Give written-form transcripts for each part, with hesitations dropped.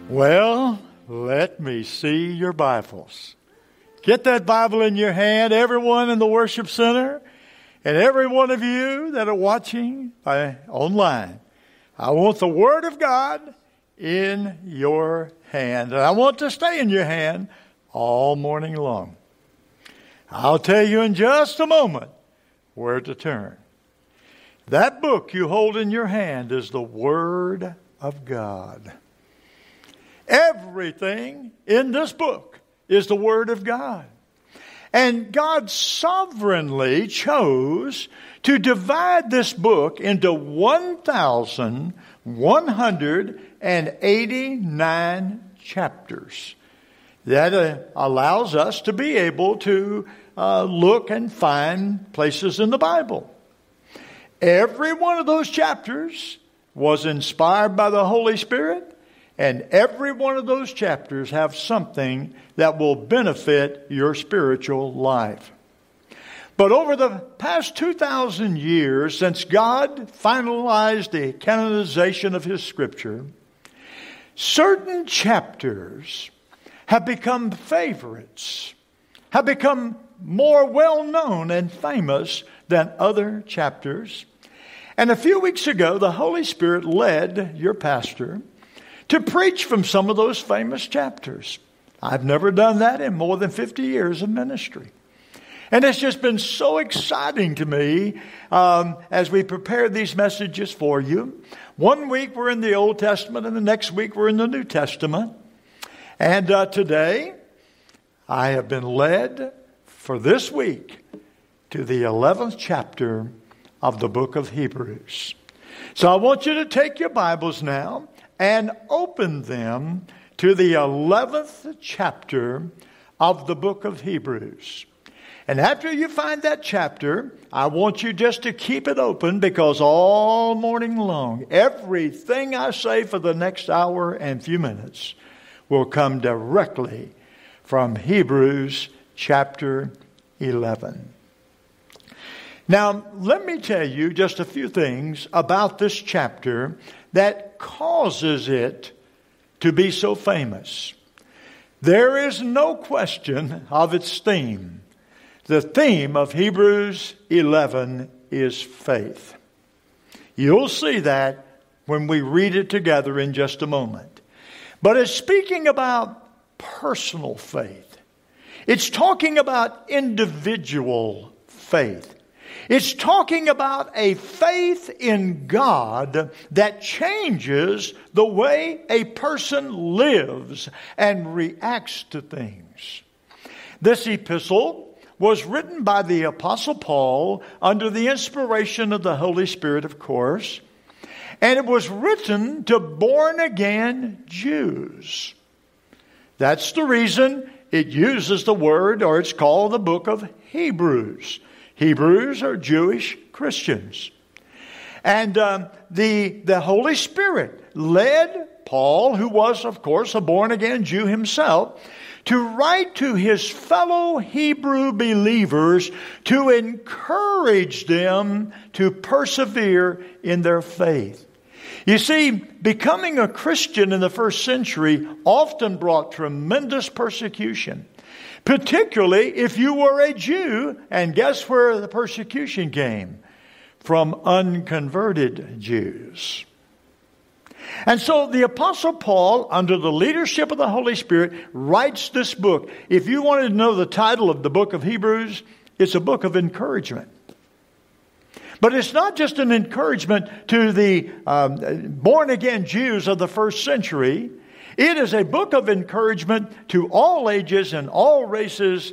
Well, let me see your Bibles. Get that Bible in your hand, everyone in the worship center, and every one of you that are watching online. I want the Word of God in your hand, and I want to stay in your hand all morning long. I'll tell you in just a moment where to turn. That book you hold in your hand is the Word of God. Everything in this book is the Word of God. And God sovereignly chose to divide this book into 1,189 chapters. That allows us to be able to look and find places in the Bible. Every one of those chapters was inspired by the Holy Spirit. And every one of those chapters have something that will benefit your spiritual life. But over the past 2,000 years, since God finalized the canonization of His Scripture, certain chapters have become favorites, have become more well-known and famous than other chapters. And a few weeks ago, the Holy Spirit led your pastor to preach from some of those famous chapters. I've never done that in more than 50 years of ministry. And it's just been so exciting to me as we prepare these messages for you. One week we're in the Old Testament and the next week we're in the New Testament. And today I have been led for this week to the 11th chapter of the book of Hebrews. So I want you to take your Bibles now and open them to the 11th chapter of the book of Hebrews. And after you find that chapter, I want you just to keep it open, because all morning long, everything I say for the next hour and few minutes will come directly from Hebrews chapter 11. Now, let me tell you just a few things about this chapter that causes it to be so famous. There is no question of its theme. The theme of Hebrews 11 is faith. You'll see that when we read it together in just a moment. But it's speaking about personal faith. It's talking about individual faith. It's talking about a faith in God that changes the way a person lives and reacts to things. This epistle was written by the Apostle Paul under the inspiration of the Holy Spirit, of course. And it was written to born-again Jews. That's the reason it uses the word, or it's called the book of Hebrews. Hebrews are Jewish Christians. And the Holy Spirit led Paul, who was, of course, a born-again Jew himself, to write to his fellow Hebrew believers to encourage them to persevere in their faith. You see, becoming a Christian in the first century often brought tremendous persecution. Particularly if you were a Jew, and guess where the persecution came? From unconverted Jews. And so the Apostle Paul, under the leadership of the Holy Spirit, writes this book. If you wanted to know the title of the book of Hebrews, it's a book of encouragement. But it's not just an encouragement to the born-again Jews of the first century. It is a book of encouragement to all ages and all races,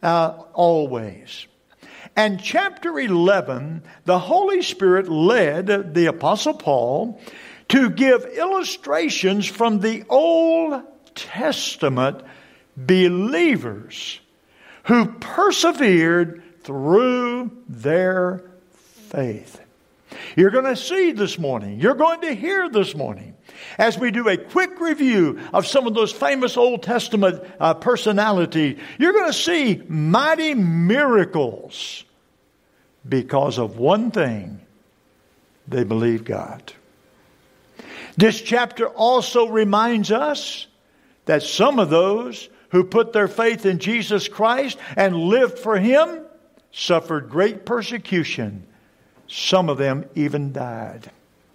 always. And chapter 11, the Holy Spirit led the Apostle Paul to give illustrations from the Old Testament believers who persevered through their faith. You're going to see this morning, you're going to hear this morning, as we do a quick review of some of those famous Old Testament personalities, you're going to see mighty miracles because of one thing: they believe God. This chapter also reminds us that some of those who put their faith in Jesus Christ and lived for Him suffered great persecution. Some of them even died.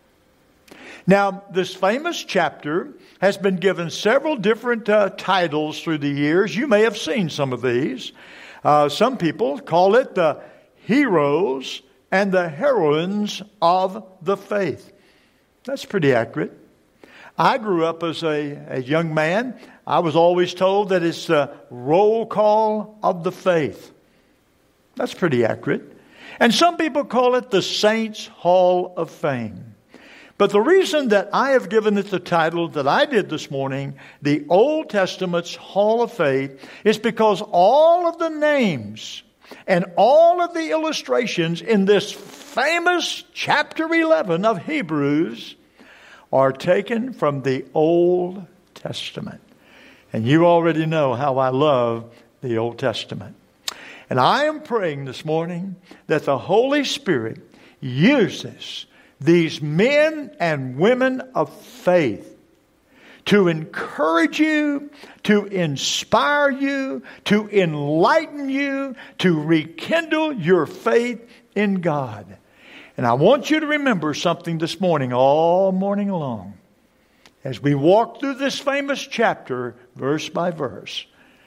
Now, this famous chapter has been given several different titles through the years. You may have seen some of these. Some people call it the heroes and the heroines of the faith. That's pretty accurate. I grew up as a young man. I was always told that it's the roll call of the faith. That's pretty accurate. And some people call it the Saints' Hall of Fame. But the reason that I have given it the title that I did this morning, the Old Testament's Hall of Faith, is because all of the names and all of the illustrations in this famous chapter 11 of Hebrews are taken from the Old Testament. And you already know how I love the Old Testament. And I am praying this morning that the Holy Spirit uses these men and women of faith to encourage you, to inspire you, to enlighten you, to rekindle your faith in God. And I want you to remember something this morning, all morning long, as we walk through this famous chapter, verse by verse.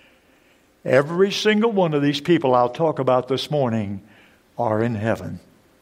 Every single one of these people I'll talk about this morning are in heaven.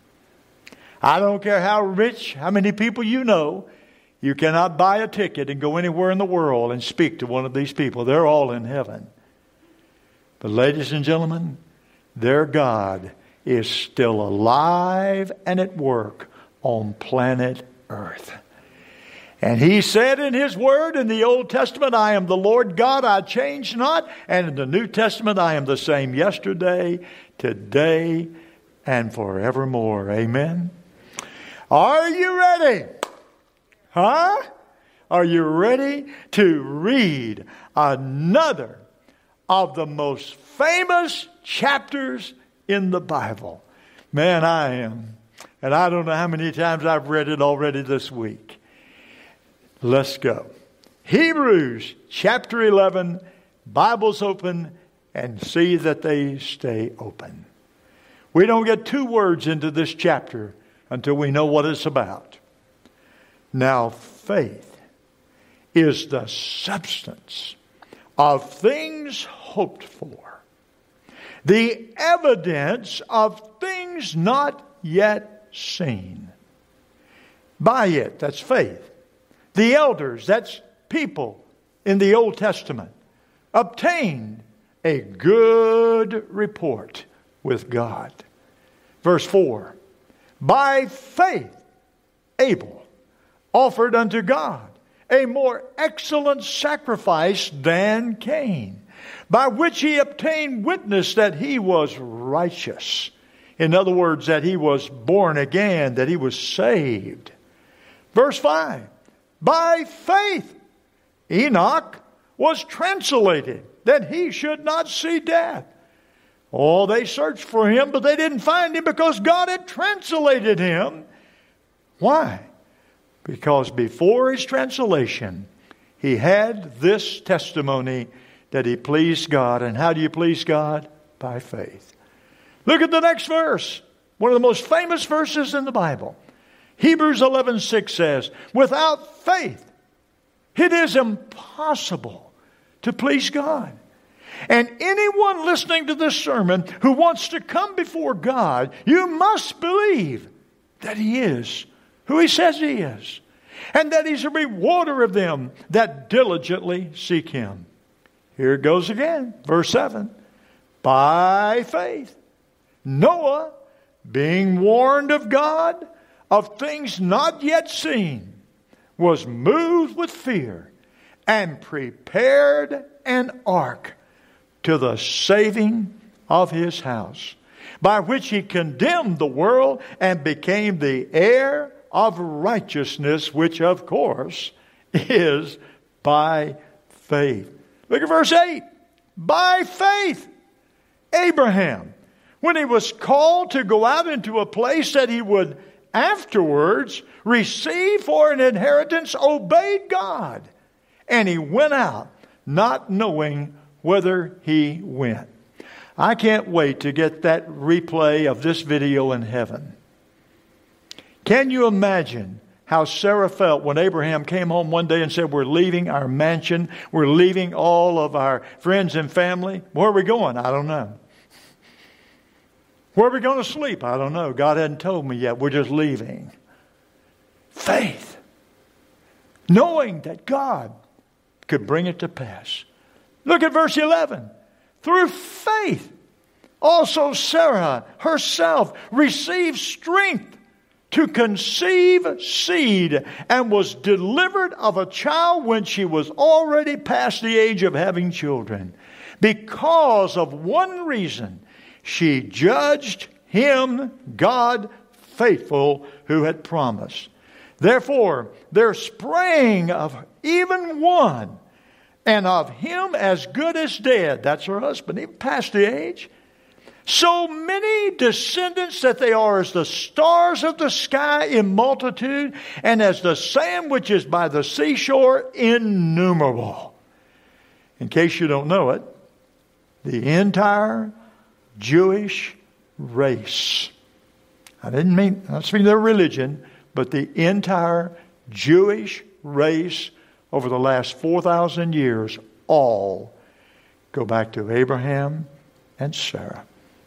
I don't care how rich, how many people you know, you cannot buy a ticket and go anywhere in the world and speak to one of these people. They're all in heaven. But ladies and gentlemen, their God is still alive and at work on planet Earth. And He said in His Word in the Old Testament, I am the Lord God, I change not. And in the New Testament, I am the same yesterday, today, and forevermore. Amen. Are you ready? Huh? Are you ready to read another of the most famous chapters in the Bible? Man, I am. And I don't know how many times I've read it already this week. Let's go. Hebrews chapter 11. Bibles open, and see that they stay open. We don't get 2 words into this chapter until we know what it's about. Now, faith is the substance of things hoped for, the evidence of things not yet seen. By it, that's faith. The elders, that's people in the Old Testament, obtained a good report with God. Verse 4. By faith, Abel offered unto God a more excellent sacrifice than Cain, by which he obtained witness that he was righteous. In other words, that he was born again, that he was saved. Verse 5. By faith, Enoch was translated, that he should not see death. Oh, they searched for him, but they didn't find him because God had translated him. Why? Because before his translation, he had this testimony that he pleased God. And how do you please God? By faith. Look at the next verse. One of the most famous verses in the Bible. Hebrews 11:6 says, without faith, it is impossible to please God. And anyone listening to this sermon who wants to come before God, you must believe that He is who He says He is, and that He's a rewarder of them that diligently seek Him. Here it goes again, verse 7. By faith, Noah, being warned of God of things not yet seen, was moved with fear and prepared an ark to the saving of his house, by which he condemned the world and became the heir of righteousness, which of course is by faith. Look at verse 8. By faith, Abraham, when he was called to go out into a place that he would afterwards received for an inheritance obeyed God. And he went out, not knowing whither he went. I can't wait to get that replay of this video in heaven. Can you imagine how Sarah felt when Abraham came home one day and said, we're leaving our mansion, we're leaving all of our friends and family. Where are we going? I don't know. Where are we going to sleep? I don't know. God hadn't told me yet. We're just leaving. Faith. Knowing that God could bring it to pass. Look at verse 11. Through faith, also Sarah herself received strength to conceive seed and was delivered of a child when she was already past the age of having children. Because of one reason, she judged him, God, faithful, who had promised. Therefore, there sprang of even one, and of him as good as dead. That's her husband, even past the age. So many descendants that they are as the stars of the sky in multitude, and as the sand which is by the seashore innumerable. In case you don't know it, the entire Jewish race. I didn't mean their religion, but the entire Jewish race over the last 4,000 years all go back to Abraham and Sarah.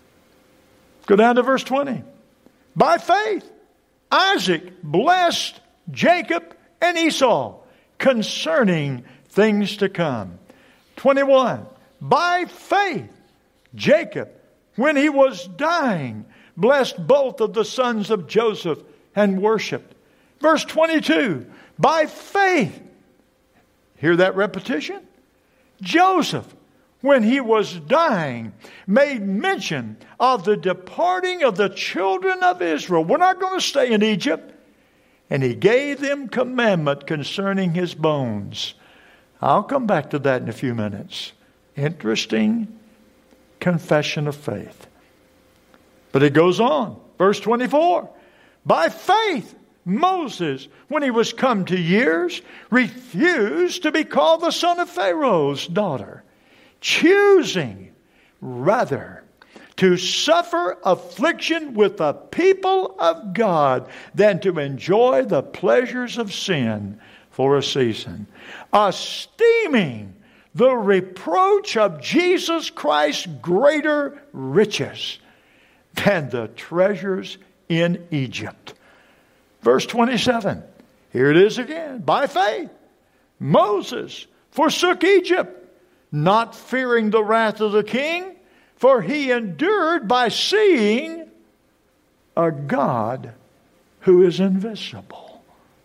Go down to verse 20. By faith, Isaac blessed Jacob and Esau concerning things to come. 21. By faith, Jacob, when he was dying, blessed both of the sons of Joseph and worshiped. Verse 22. By faith, hear that repetition? Joseph, when he was dying, made mention of the departing of the children of Israel. We're not going to stay in Egypt. And he gave them commandment concerning his bones. I'll come back to that in a few minutes. Interesting confession of faith. But it goes on. Verse 24. By faith, Moses, when he was come to years, refused to be called the son of Pharaoh's daughter, choosing rather to suffer affliction with the people of God than to enjoy the pleasures of sin for a season, esteeming the reproach of Jesus Christ greater riches than the treasures in Egypt. Verse 27, here it is again. By faith, Moses forsook Egypt, not fearing the wrath of the king, for he endured by seeing a God who is invisible.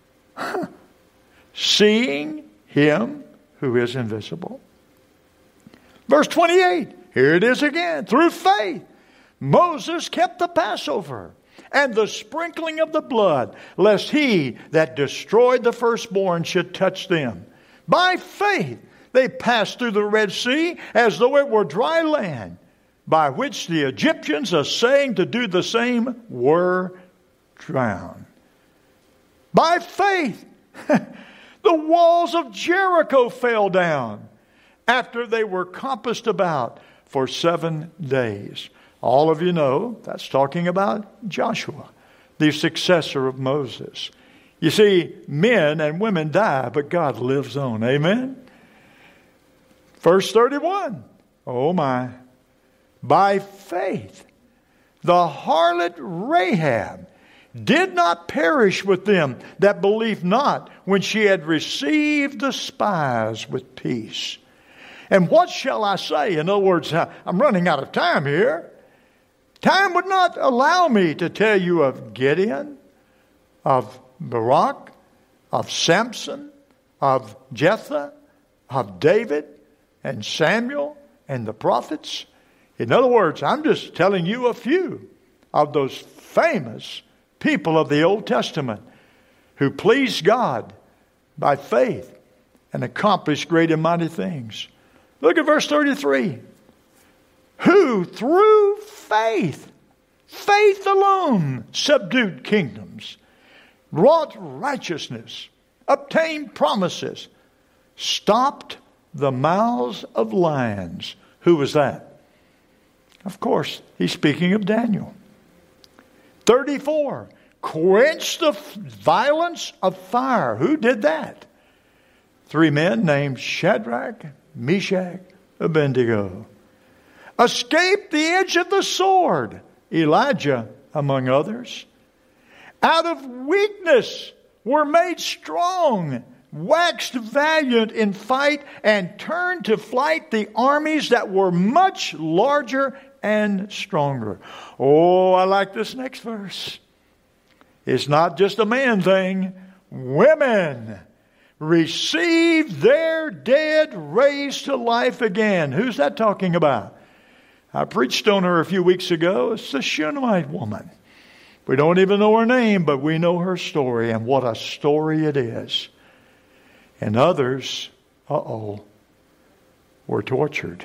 Seeing him who is invisible. Verse 28, here it is again. Through faith, Moses kept the Passover and the sprinkling of the blood, lest he that destroyed the firstborn should touch them. By faith, they passed through the Red Sea as though it were dry land, by which the Egyptians, essaying to do the same, were drowned. By faith, the walls of Jericho fell down after they were compassed about for 7 days. All of you know that's talking about Joshua, the successor of Moses. You see, men and women die, but God lives on. Amen? Verse 31. Oh my. By faith, the harlot Rahab did not perish with them that believed not when she had received the spies with peace. And what shall I say? In other words, I'm running out of time here. Time would not allow me to tell you of Gideon, of Barak, of Samson, of Jephthah, of David and Samuel and the prophets. In other words, I'm just telling you a few of those famous people of the Old Testament who pleased God by faith and accomplished great and mighty things. Look at verse 33. Who through faith Faith alone subdued kingdoms, wrought righteousness, obtained promises, stopped the mouths of lions. Who was that? Of course, he's speaking of Daniel. 34, quenched the violence of fire. Who did that? 3 men named Shadrach, Meshach, Abednego. Escaped the edge of the sword. Elijah, among others. Out of weakness were made strong, waxed valiant in fight, and turned to flight the armies that were much larger and stronger. Oh, I like this next verse. It's not just a man thing. Women received their dead raised to life again. Who's that talking about? I preached on her a few weeks ago. It's the Shunammite woman. We don't even know her name, but we know her story, and what a story it is. And others, were tortured,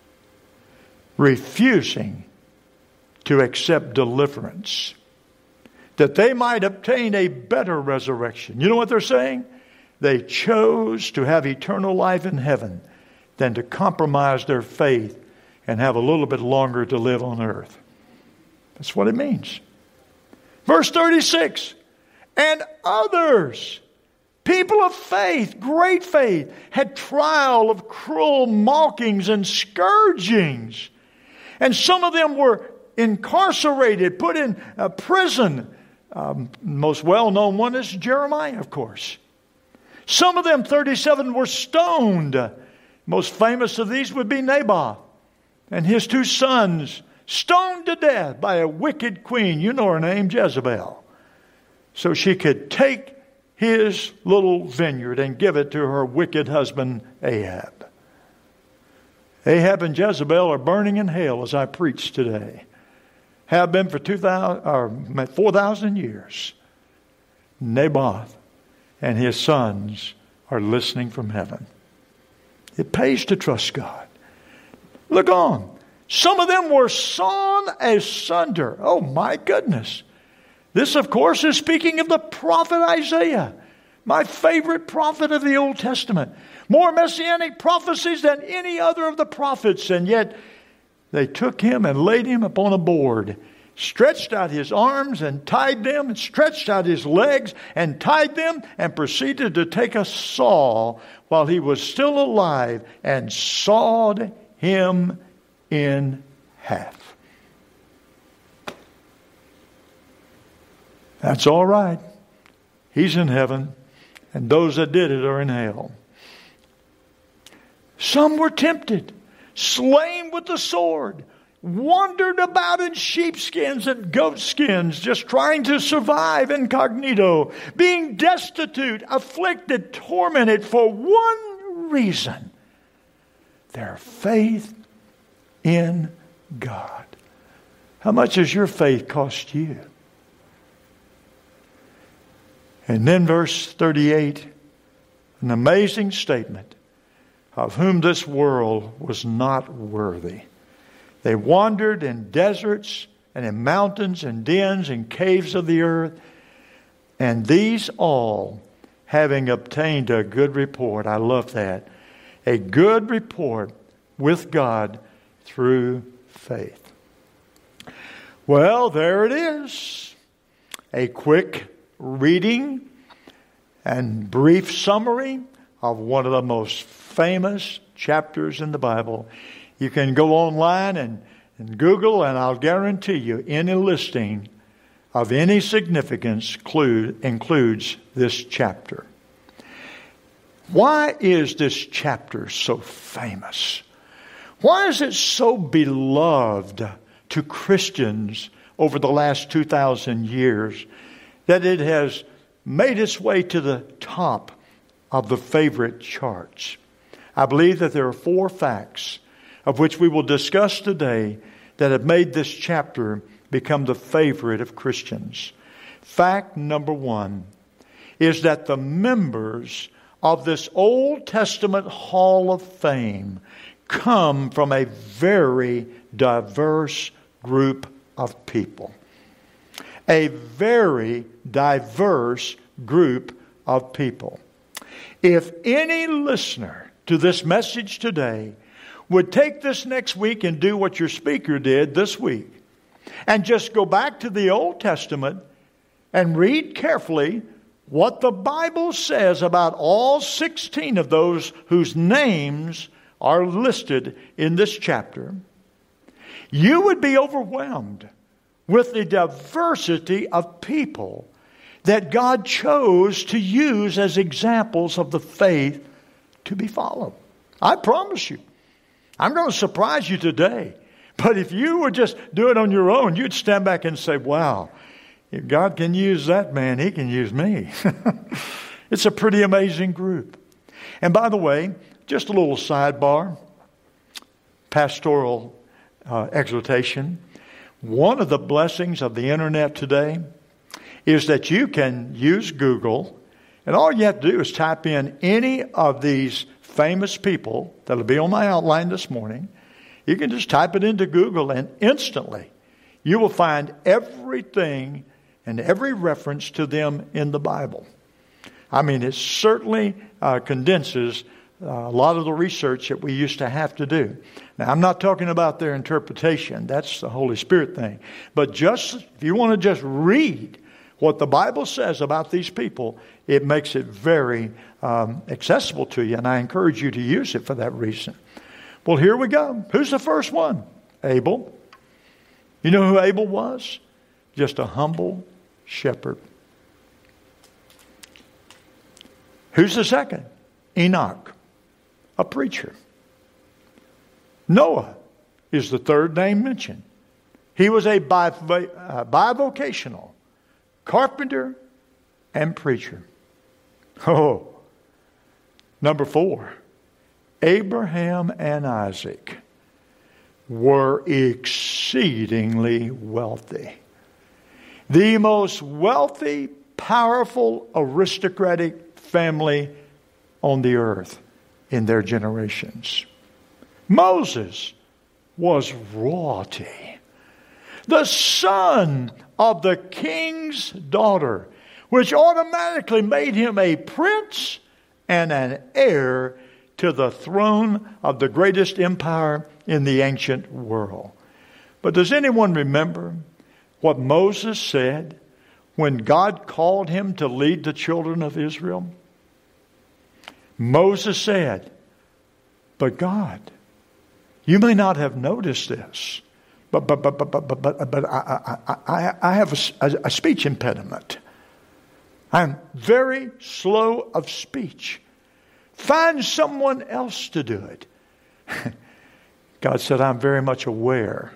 refusing to accept deliverance, that they might obtain a better resurrection. You know what they're saying? They chose to have eternal life in heaven than to compromise their faith and have a little bit longer to live on earth. That's what it means. Verse 36, and others, people of faith, great faith, had trial of cruel mockings and scourgings. And some of them were incarcerated, put in a prison. Most well-known one is Jeremiah, of course. Some of them, 37, were stoned. Most famous of these would be Naboth and his 2 sons, stoned to death by a wicked queen. You know her name, Jezebel. So she could take his little vineyard and give it to her wicked husband, Ahab. Ahab and Jezebel are burning in hell as I preach today. Have been for 4,000 years. Naboth and his sons are listening from heaven. It pays to trust God. Look on. Some of them were sawn asunder. Oh my goodness. This, of course, is speaking of the prophet Isaiah, my favorite prophet of the Old Testament. More messianic prophecies than any other of the prophets, and yet they took him and laid him upon a board, stretched out his arms and tied them, and stretched out his legs and tied them, and proceeded to take a saw while he was still alive and sawed him in half. That's all right. He's in heaven, and those that did it are in hell. Some were tempted, slain with the sword, wandered about in sheepskins and goatskins, just trying to survive incognito, being destitute, afflicted, tormented for one reason: their faith in God. How much has your faith cost you? And then verse 38, an amazing statement: of whom this world was not worthy. They wandered in deserts and in mountains and dens and caves of the earth, and these all, having obtained a good report. I love that. A good report with God through faith. Well, there it is. A quick reading and brief summary of one of the most famous chapters in the Bible. You can go online and Google, and I'll guarantee you any listing of any significance includes this chapter. Why is this chapter so famous? Why is it so beloved to Christians over the last 2,000 years that it has made its way to the top of the favorite charts? I believe that there are 4 facts of which we will discuss today that have made this chapter become the favorite of Christians. Fact number 1 is that the members of this Old Testament Hall of Fame come from a very diverse group of people. a very diverse group of people. If any listener to this message today would take this next week and do what your speaker did this week, and just go back to the Old Testament and read carefully what the Bible says about all 16 of those whose names are listed in this chapter, you would be overwhelmed with the diversity of people that God chose to use as examples of the faith to be followed. I promise you, I'm going to surprise you today. But if you would just do it on your own, you'd stand back and say, wow, if God can use that man, He can use me. It's a pretty amazing group. And by the way, just a little sidebar, pastoral exhortation. One of the blessings of the internet today is that you can use Google, and all you have to do is type in any of these famous people that will be on my outline this morning. You can just type it into Google, and instantly you will find everything and every reference to them in the Bible. I mean, it certainly condenses a lot of the research that we used to have to do. Now, I'm not talking about their interpretation. That's the Holy Spirit thing. But just if you want to just read what the Bible says about these people, it makes it very accessible to you. And I encourage you to use it for that reason. Well, here we go. Who's the first one? Abel. You know who Abel was? Just a humble shepherd. Who's the second? Enoch, a preacher. Noah is the third name mentioned. He was a bivocational carpenter and preacher. Oh, number 4. Abraham and Isaac were exceedingly wealthy. The most wealthy, powerful, aristocratic family on the earth in their generations. Moses was royalty. The son of the king's daughter, which automatically made him a prince and an heir to the throne of the greatest empire in the ancient world. But does anyone remember what Moses said when God called him to lead the children of Israel? Moses said, but God, you may not have noticed this, but I have a speech impediment. I'm very slow of speech. Find someone else to do it. God said, I'm very much aware.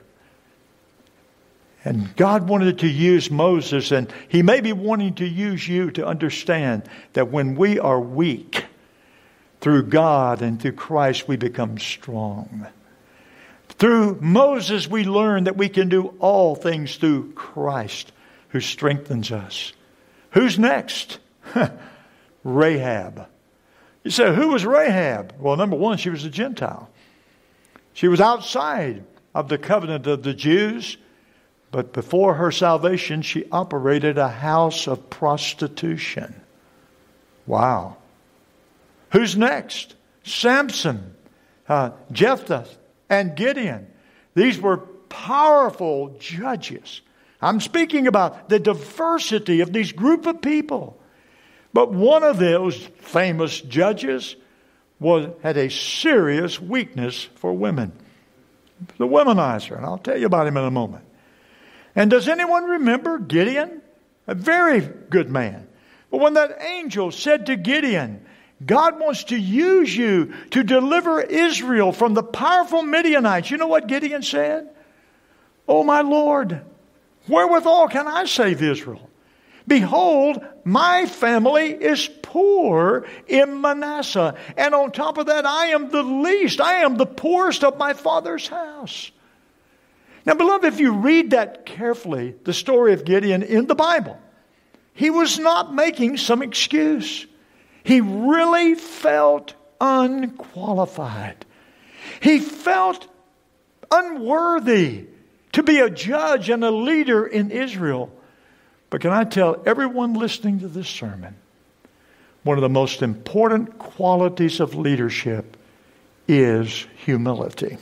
And God wanted to use Moses, and He may be wanting to use you to understand that when we are weak, through God and through Christ, we become strong. Through Moses, we learn that we can do all things through Christ, who strengthens us. Who's next? Rahab. You say, who was Rahab? Well, number 1, she was a Gentile. She was outside of the covenant of the Jews, but before her salvation, she operated a house of prostitution. Wow. Who's next? Samson, Jephthah, and Gideon. These were powerful judges. I'm speaking about the diversity of these group of people. But one of those famous judges had a serious weakness for women. The womanizer, and I'll tell you about him in a moment. And does anyone remember Gideon? A very good man. But when that angel said to Gideon, God wants to use you to deliver Israel from the powerful Midianites, you know what Gideon said? Oh, my Lord, wherewithal can I save Israel? Behold, my family is poor in Manasseh. And on top of that, I am the least. I am the poorest of my father's house. Now, beloved, if you read that carefully, the story of Gideon in the Bible, he was not making some excuse. He really felt unqualified. He felt unworthy to be a judge and a leader in Israel. But can I tell everyone listening to this sermon, one of the most important qualities of leadership is humility.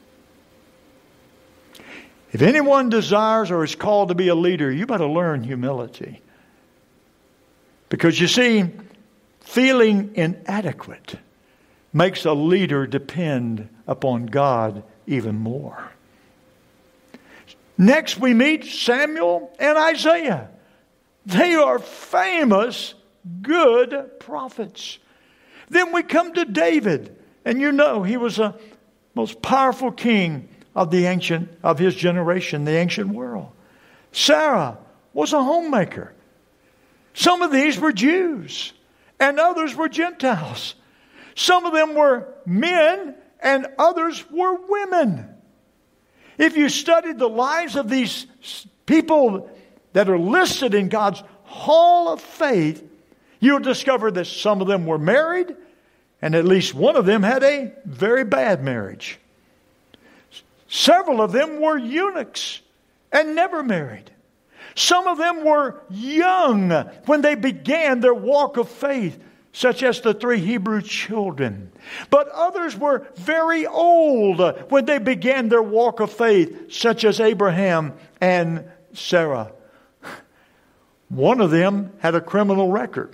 If anyone desires or is called to be a leader, you better learn humility. Because you see, feeling inadequate makes a leader depend upon God even more. Next we meet Samuel and Isaiah. They are famous, good prophets. Then we come to David. And you know he was the most powerful king of his generation, the ancient world. Sarah was a homemaker. Some of these were Jews and others were Gentiles. Some of them were men and others were women. If you studied the lives of these people that are listed in God's Hall of Faith, you'll discover that some of them were married and at least one of them had a very bad marriage. Several of them were eunuchs and never married. Some of them were young when they began their walk of faith, such as the 3 Hebrew children. But others were very old when they began their walk of faith, such as Abraham and Sarah. One of them had a criminal record.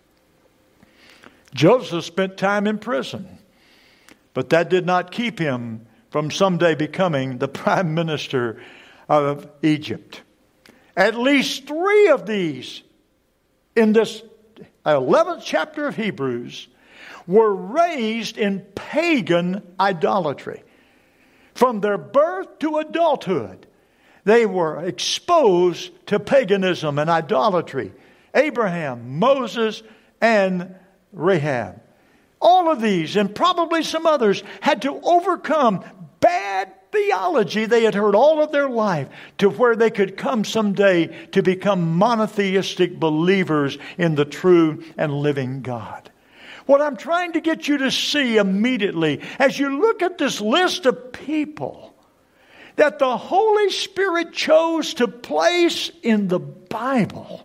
Joseph spent time in prison, but that did not keep him from someday becoming the prime minister of Egypt. At least 3 of these in this 11th chapter of Hebrews were raised in pagan idolatry. From their birth to adulthood, they were exposed to paganism and idolatry. Abraham, Moses, and Rahab. All of these, and probably some others, had to overcome bad theology they had heard all of their life to where they could come someday to become monotheistic believers in the true and living God. What I'm trying to get you to see immediately as you look at this list of people that the Holy Spirit chose to place in the Bible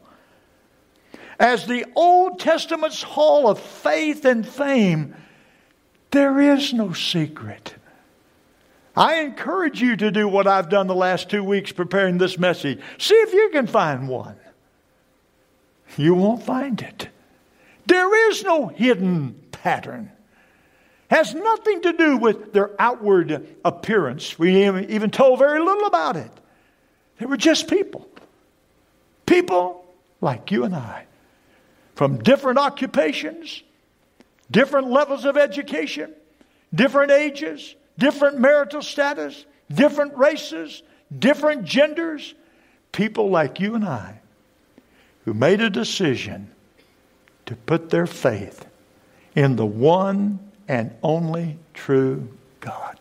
as the Old Testament's hall of faith and fame, there is no secret. I encourage you to do what I've done the last 2 weeks preparing this message. See if you can find one. You won't find it. There is no hidden pattern. Has nothing to do with their outward appearance. We even told very little about it. They were just people. People like you and I. From different occupations, different levels of education, different ages, different marital status, different races, different genders. People like you and I who made a decision to put their faith in the one and only true God.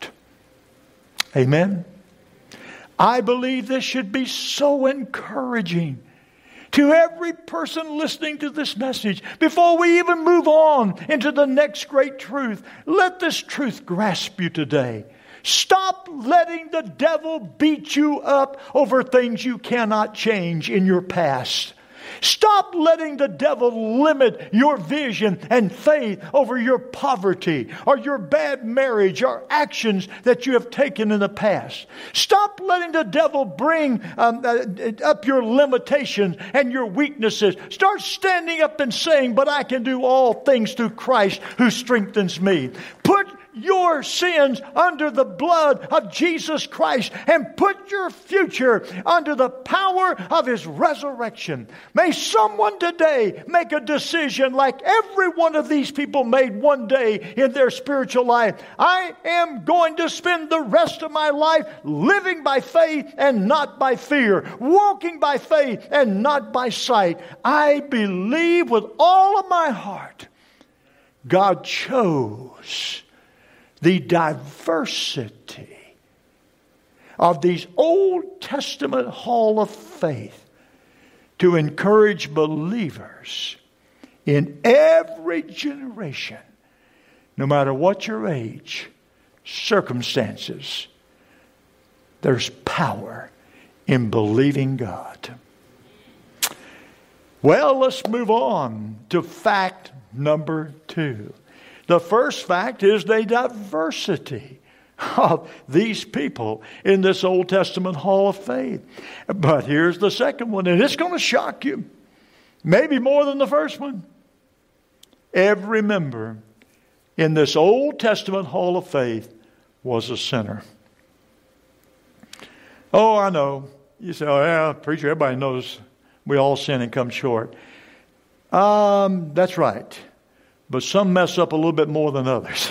Amen. I believe this should be so encouraging to every person listening to this message. Before we even move on into the next great truth, let this truth grasp you today. Stop letting the devil beat you up over things you cannot change in your past. Stop letting the devil limit your vision and faith over your poverty or your bad marriage or actions that you have taken in the past. Stop letting the devil bring up your limitations and your weaknesses. Start standing up and saying, "But I can do all things through Christ who strengthens me." Put your sins under the blood of Jesus Christ and put your future under the power of His resurrection. May someone today make a decision like every one of these people made one day in their spiritual life. I am going to spend the rest of my life living by faith and not by fear, walking by faith and not by sight. I believe with all of my heart God chose the diversity of these Old Testament hall of faith to encourage believers in every generation, no matter what your age, circumstances. There's power in believing God. Well, let's move on to fact number 2. The first fact is the diversity of these people in this Old Testament hall of faith. But here's the second one, and it's going to shock you. Maybe more than the first one. Every member in this Old Testament hall of faith was a sinner. Oh, I know. You say, oh, yeah, preacher, everybody knows we all sin and come short. That's right. But some mess up a little bit more than others.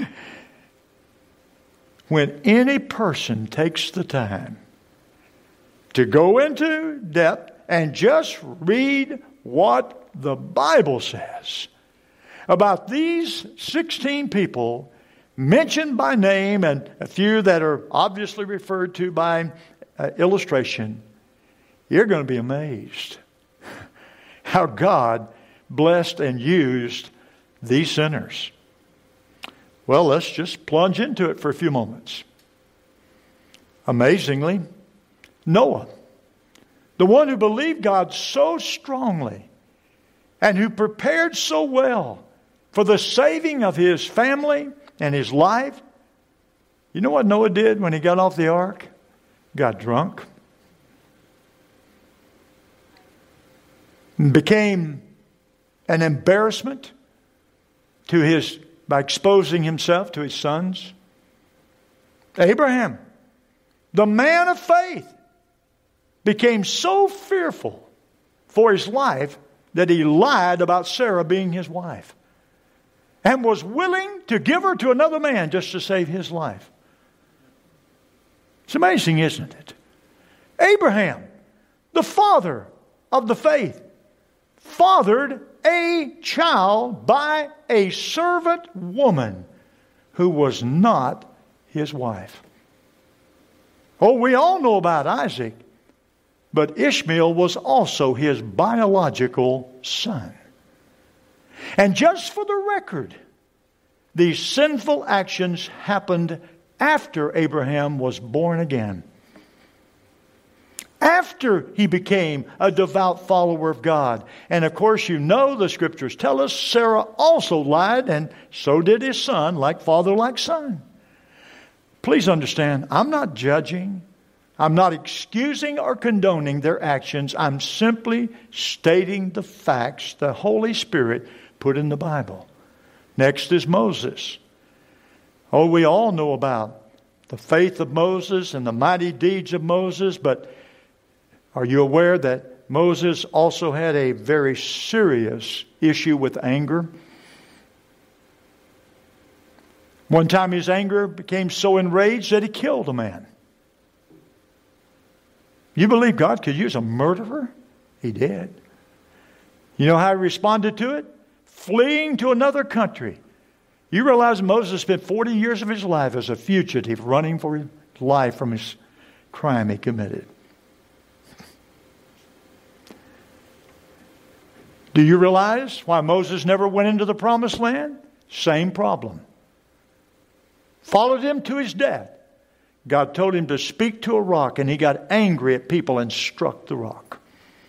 When any person takes the time to go into depth and just read what the Bible says about these 16 people mentioned by name and a few that are obviously referred to by illustration, you're going to be amazed how God blessed and used these sinners. Well, let's just plunge into it for a few moments. Amazingly, Noah, the one who believed God so strongly and who prepared so well for the saving of his family and his life, you know what Noah did when he got off the ark? Got drunk. Became an embarrassment by exposing himself to his sons. Abraham, the man of faith, became so fearful for his life that he lied about Sarah being his wife and was willing to give her to another man just to save his life. It's amazing, isn't it? Abraham, the father of the faith, fathered a child by a servant woman who was not his wife. Oh, we all know about Isaac, but Ishmael was also his biological son. And just for the record, these sinful actions happened after Abraham was born again. After he became a devout follower of God. And of course, you know the scriptures tell us Sarah also lied, and so did his son, like father, like son. Please understand, I'm not judging. I'm not excusing or condoning their actions. I'm simply stating the facts the Holy Spirit put in the Bible. Next is Moses. Oh, we all know about the faith of Moses and the mighty deeds of Moses, but are you aware that Moses also had a very serious issue with anger? One time his anger became so enraged that he killed a man. You believe God could use a murderer? He did. You know how he responded to it? Fleeing to another country. You realize Moses spent 40 years of his life as a fugitive running for his life from his crime he committed. Do you realize why Moses never went into the promised land? Same problem. Followed him to his death. God told him to speak to a rock, and he got angry at people and struck the rock.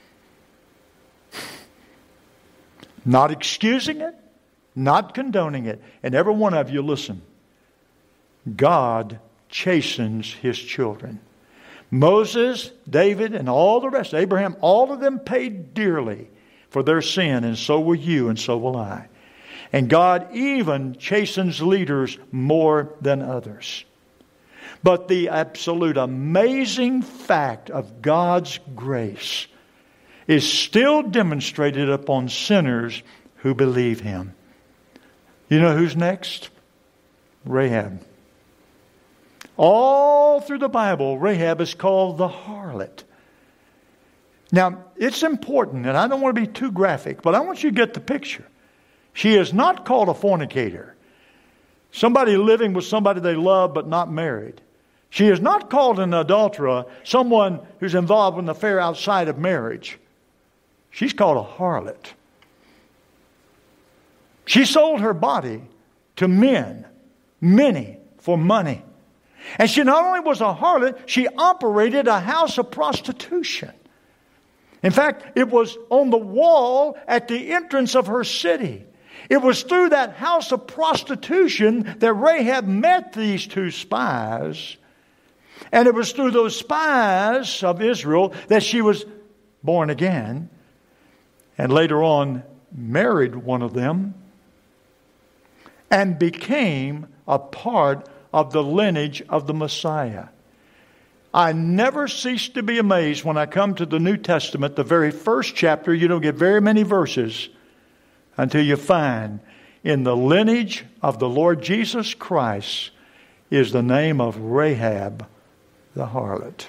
Not excusing it, not condoning it. And every one of you, listen. God chastens his children. Moses, David, and all the rest, Abraham, all of them paid dearly for their sin, and so will you, and so will I. And God even chastens leaders more than others. But the absolute amazing fact of God's grace is still demonstrated upon sinners who believe Him. You know who's next? Rahab. All through the Bible, Rahab is called the harlot. Now, it's important, and I don't want to be too graphic, but I want you to get the picture. She is not called a fornicator. Somebody living with somebody they love but not married. She is not called an adulterer, someone who's involved in an affair outside of marriage. She's called a harlot. She sold her body to men, many, for money. And she not only was a harlot, she operated a house of prostitution. In fact, it was on the wall at the entrance of her city. It was through that house of prostitution that Rahab met these two spies. And it was through those spies of Israel that she was born again. And later on married one of them. And became a part of the lineage of the Messiah. I never cease to be amazed when I come to the New Testament, the very first chapter. You don't get very many verses until you find in the lineage of the Lord Jesus Christ is the name of Rahab the harlot.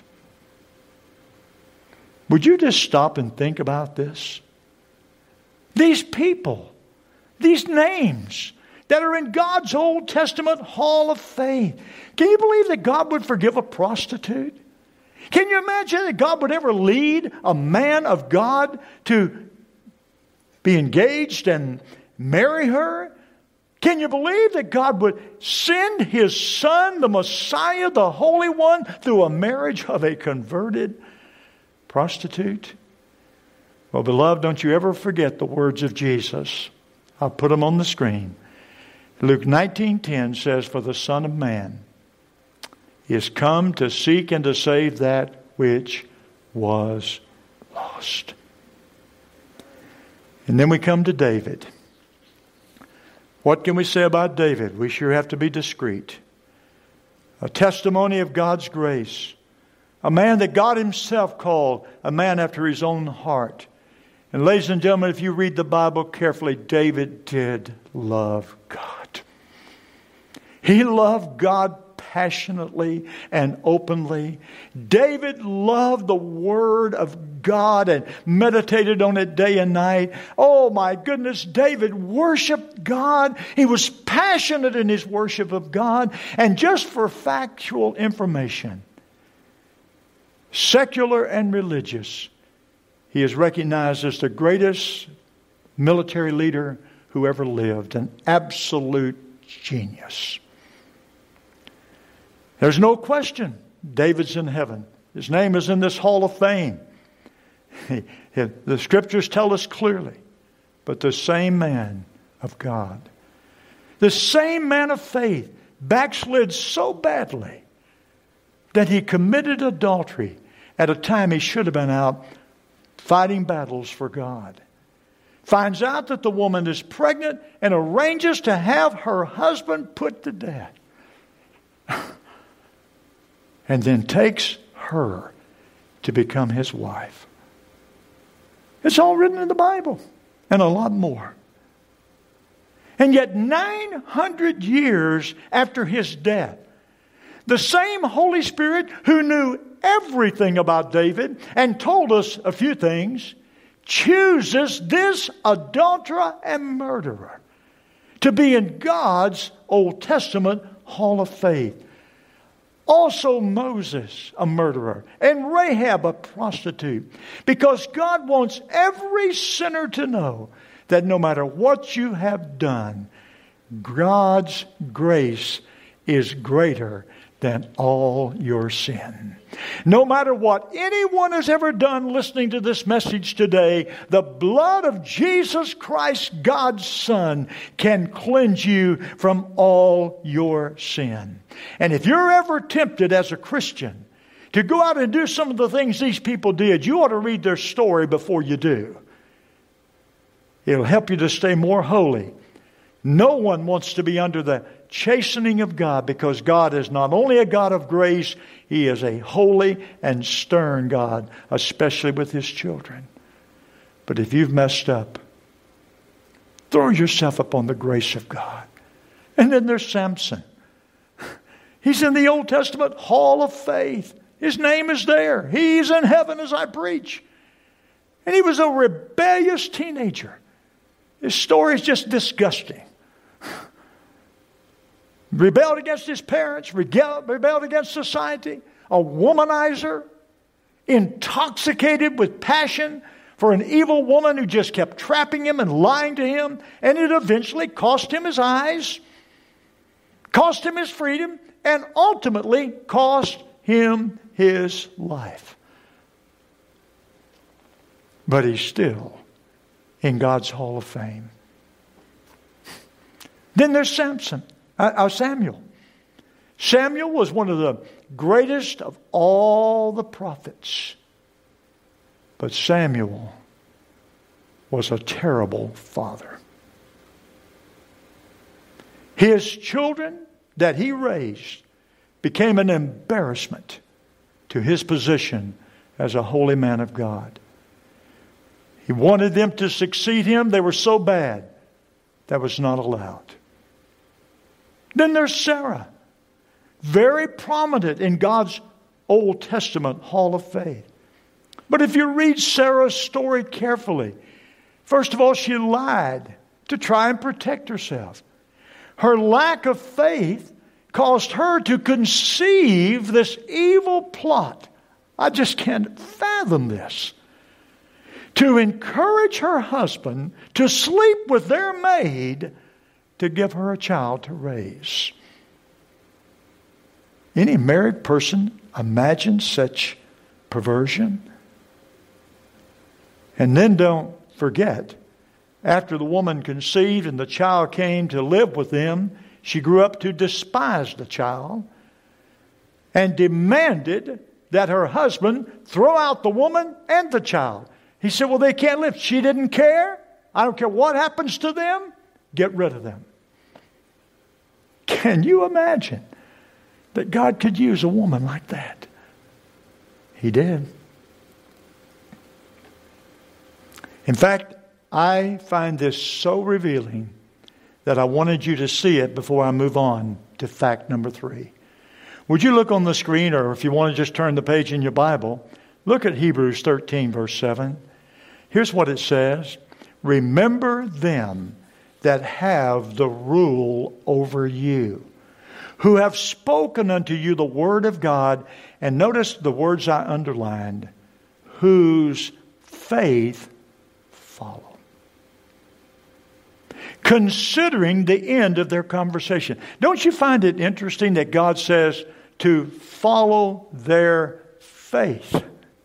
Would you just stop and think about this? These people, these names that are in God's Old Testament hall of faith. Can you believe that God would forgive a prostitute? Can you imagine that God would ever lead a man of God to be engaged and marry her? Can you believe that God would send His Son, the Messiah, the Holy One, through a marriage of a converted prostitute? Well, beloved, don't you ever forget the words of Jesus. I'll put them on the screen. Luke 19:10 says, "For the Son of Man is come to seek and to save that which was lost." And then we come to David. What can we say about David? We sure have to be discreet. A testimony of God's grace. A man that God Himself called a man after His own heart. And ladies and gentlemen, if you read the Bible carefully, David did love God. He loved God passionately and openly. David loved the Word of God and meditated on it day and night. Oh my goodness, David worshiped God. He was passionate in his worship of God. And just for factual information, secular and religious, he is recognized as the greatest military leader who ever lived, an absolute genius. There's no question David's in heaven. His name is in this hall of fame. The Scriptures tell us clearly. But the same man of God, the same man of faith, backslid so badly that he committed adultery at a time he should have been out fighting battles for God. Finds out that the woman is pregnant and arranges to have her husband put to death. And then takes her to become his wife. It's all written in the Bible. And a lot more. And yet 900 years after his death, the same Holy Spirit who knew everything about David and told us a few things, chooses this adulterer and murderer to be in God's Old Testament hall of faith. Also Moses, a murderer, and Rahab, a prostitute. Because God wants every sinner to know that no matter what you have done, God's grace is greater than all your sin. No matter what anyone has ever done listening to this message today, the blood of Jesus Christ, God's Son, can cleanse you from all your sin. And if you're ever tempted as a Christian to go out and do some of the things these people did, you ought to read their story before you do. It'll help you to stay more holy. No one wants to be under the chastening of God, because God is not only a God of grace, He is a holy and stern God, especially with His children. But if you've messed up, throw yourself upon the grace of God. And then there's Samson. He's in the Old Testament hall of faith. His name is there. He's in heaven as I preach. And he was a rebellious teenager. His story is just disgusting. Rebelled against his parents, rebelled against society, a womanizer, intoxicated with passion for an evil woman who just kept trapping him and lying to him, and it eventually cost him his eyes, cost him his freedom, and ultimately cost him his life. but he's still in God's Hall of Fame. Then there's Samuel. Samuel was one of the greatest of all the prophets. But Samuel was a terrible father. His children that he raised became an embarrassment to his position as a holy man of God. He wanted them to succeed him. They were so bad. That was not allowed. Then there's Sarah. Very prominent in God's Old Testament Hall of Faith. But if you read Sarah's story carefully, first of all, she lied to try and protect herself. Her lack of faith caused her to conceive this evil plot. I just can't fathom this. To encourage her husband to sleep with their maid to give her a child to raise. Any married person imagine such perversion? And then don't forget, after the woman conceived and the child came to live with them, she grew up to despise the child and demanded that her husband throw out the woman and the child. He said, well, they can't live. She didn't care. I don't care what happens to them. Get rid of them. Can you imagine that God could use a woman like that? He did. In fact, I find this so revealing that I wanted you to see it before I move on to fact number 3. Would you look on the screen, or if you want to just turn the page in your Bible, look at Hebrews 13, verse 7. Here's what it says. Remember them that have the rule over you, who have spoken unto you the word of God. And notice the words I underlined. Whose faith follow. Considering the end of their conversation. Don't you find it interesting that God says to follow their faith?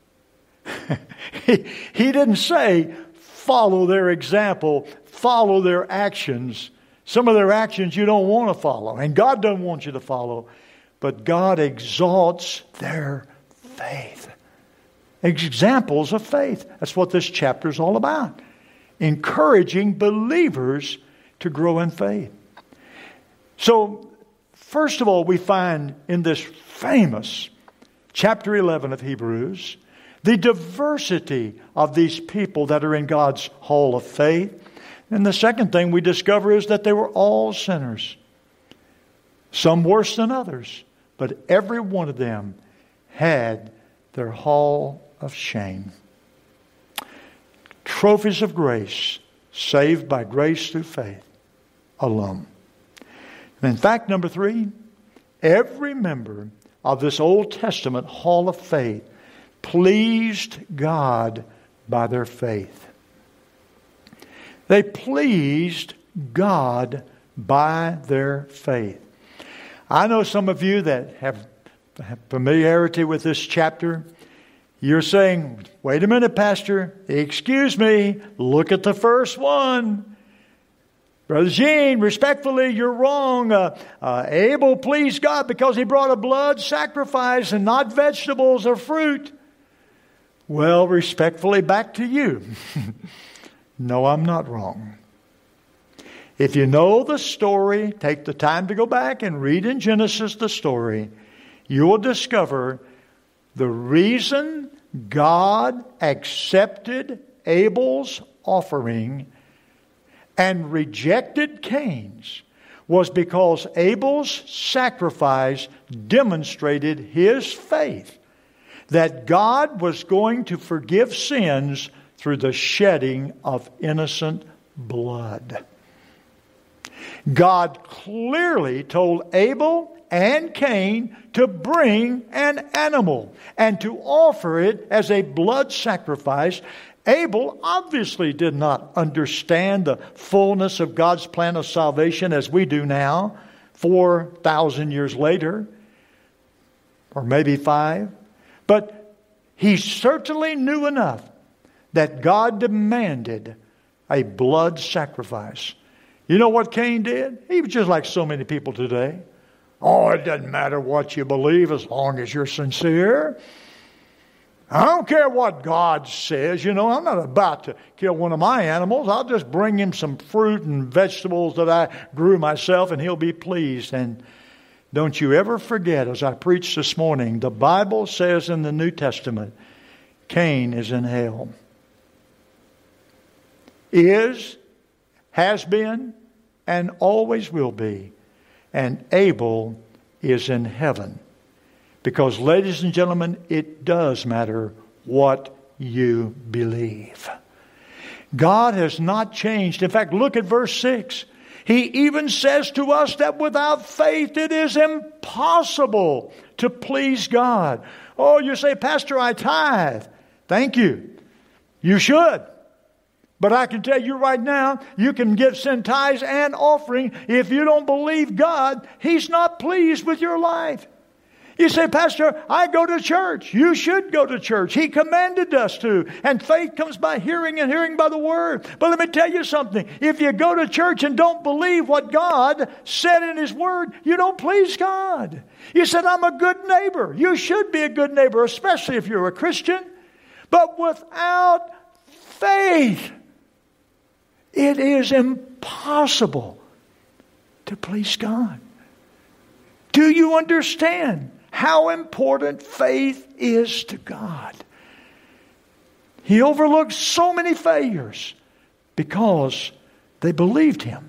He didn't say follow their example, follow their actions. Some of their actions you don't want to follow, and God doesn't want you to follow, but God exalts their faith. Examples of faith. That's what this chapter is all about. Encouraging believers to grow in faith. So, first of all, we find in this famous chapter 11 of Hebrews the diversity of these people that are in God's hall of faith. And the second thing we discover is that they were all sinners. Some worse than others. But every one of them had their hall of shame. Trophies of grace, saved by grace through faith alone. And in fact, number 3, every member of this Old Testament hall of faith pleased God by their faith. They pleased God by their faith. I know some of you that have familiarity with this chapter. You're saying, wait a minute, Pastor, excuse me, look at the first one. Brother Gene, respectfully, you're wrong. Abel pleased God because he brought a blood sacrifice and not vegetables or fruit. Well, respectfully, back to you. No, I'm not wrong. If you know the story, take the time to go back and read in Genesis the story, you will discover the reason God accepted Abel's offering and rejected Cain's was because Abel's sacrifice demonstrated his faith that God was going to forgive sins through the shedding of innocent blood. God clearly told Abel and Cain to bring an animal and to offer it as a blood sacrifice. Abel obviously did not understand the fullness of God's plan of salvation as we do now, 4,000 years later, or maybe 5. But he certainly knew enough that God demanded a blood sacrifice. You know what Cain did? He was just like so many people today. Oh, it doesn't matter what you believe as long as you're sincere. I don't care what God says. I'm not about to kill one of my animals. I'll just bring him some fruit and vegetables that I grew myself, and he'll be pleased. And don't you ever forget, as I preached this morning, the Bible says in the New Testament, Cain is in hell. Is, has been, and always will be. And Abel is in heaven. Because, ladies and gentlemen, it does matter what you believe. God has not changed. In fact, look at verse 6. He even says to us that without faith it is impossible to please God. Oh, you say, Pastor, I tithe. Thank you. You should. But I can tell you right now, you can send tithes and offering. If you don't believe God, He's not pleased with your life. You say, Pastor, I go to church. You should go to church. He commanded us to. And faith comes by hearing, and hearing by the Word. But let me tell you something. If you go to church and don't believe what God said in His Word, you don't please God. You said, I'm a good neighbor. You should be a good neighbor, especially if you're a Christian. But without faith, it is impossible to please God. Do you understand how important faith is to God? He overlooked so many failures because they believed Him.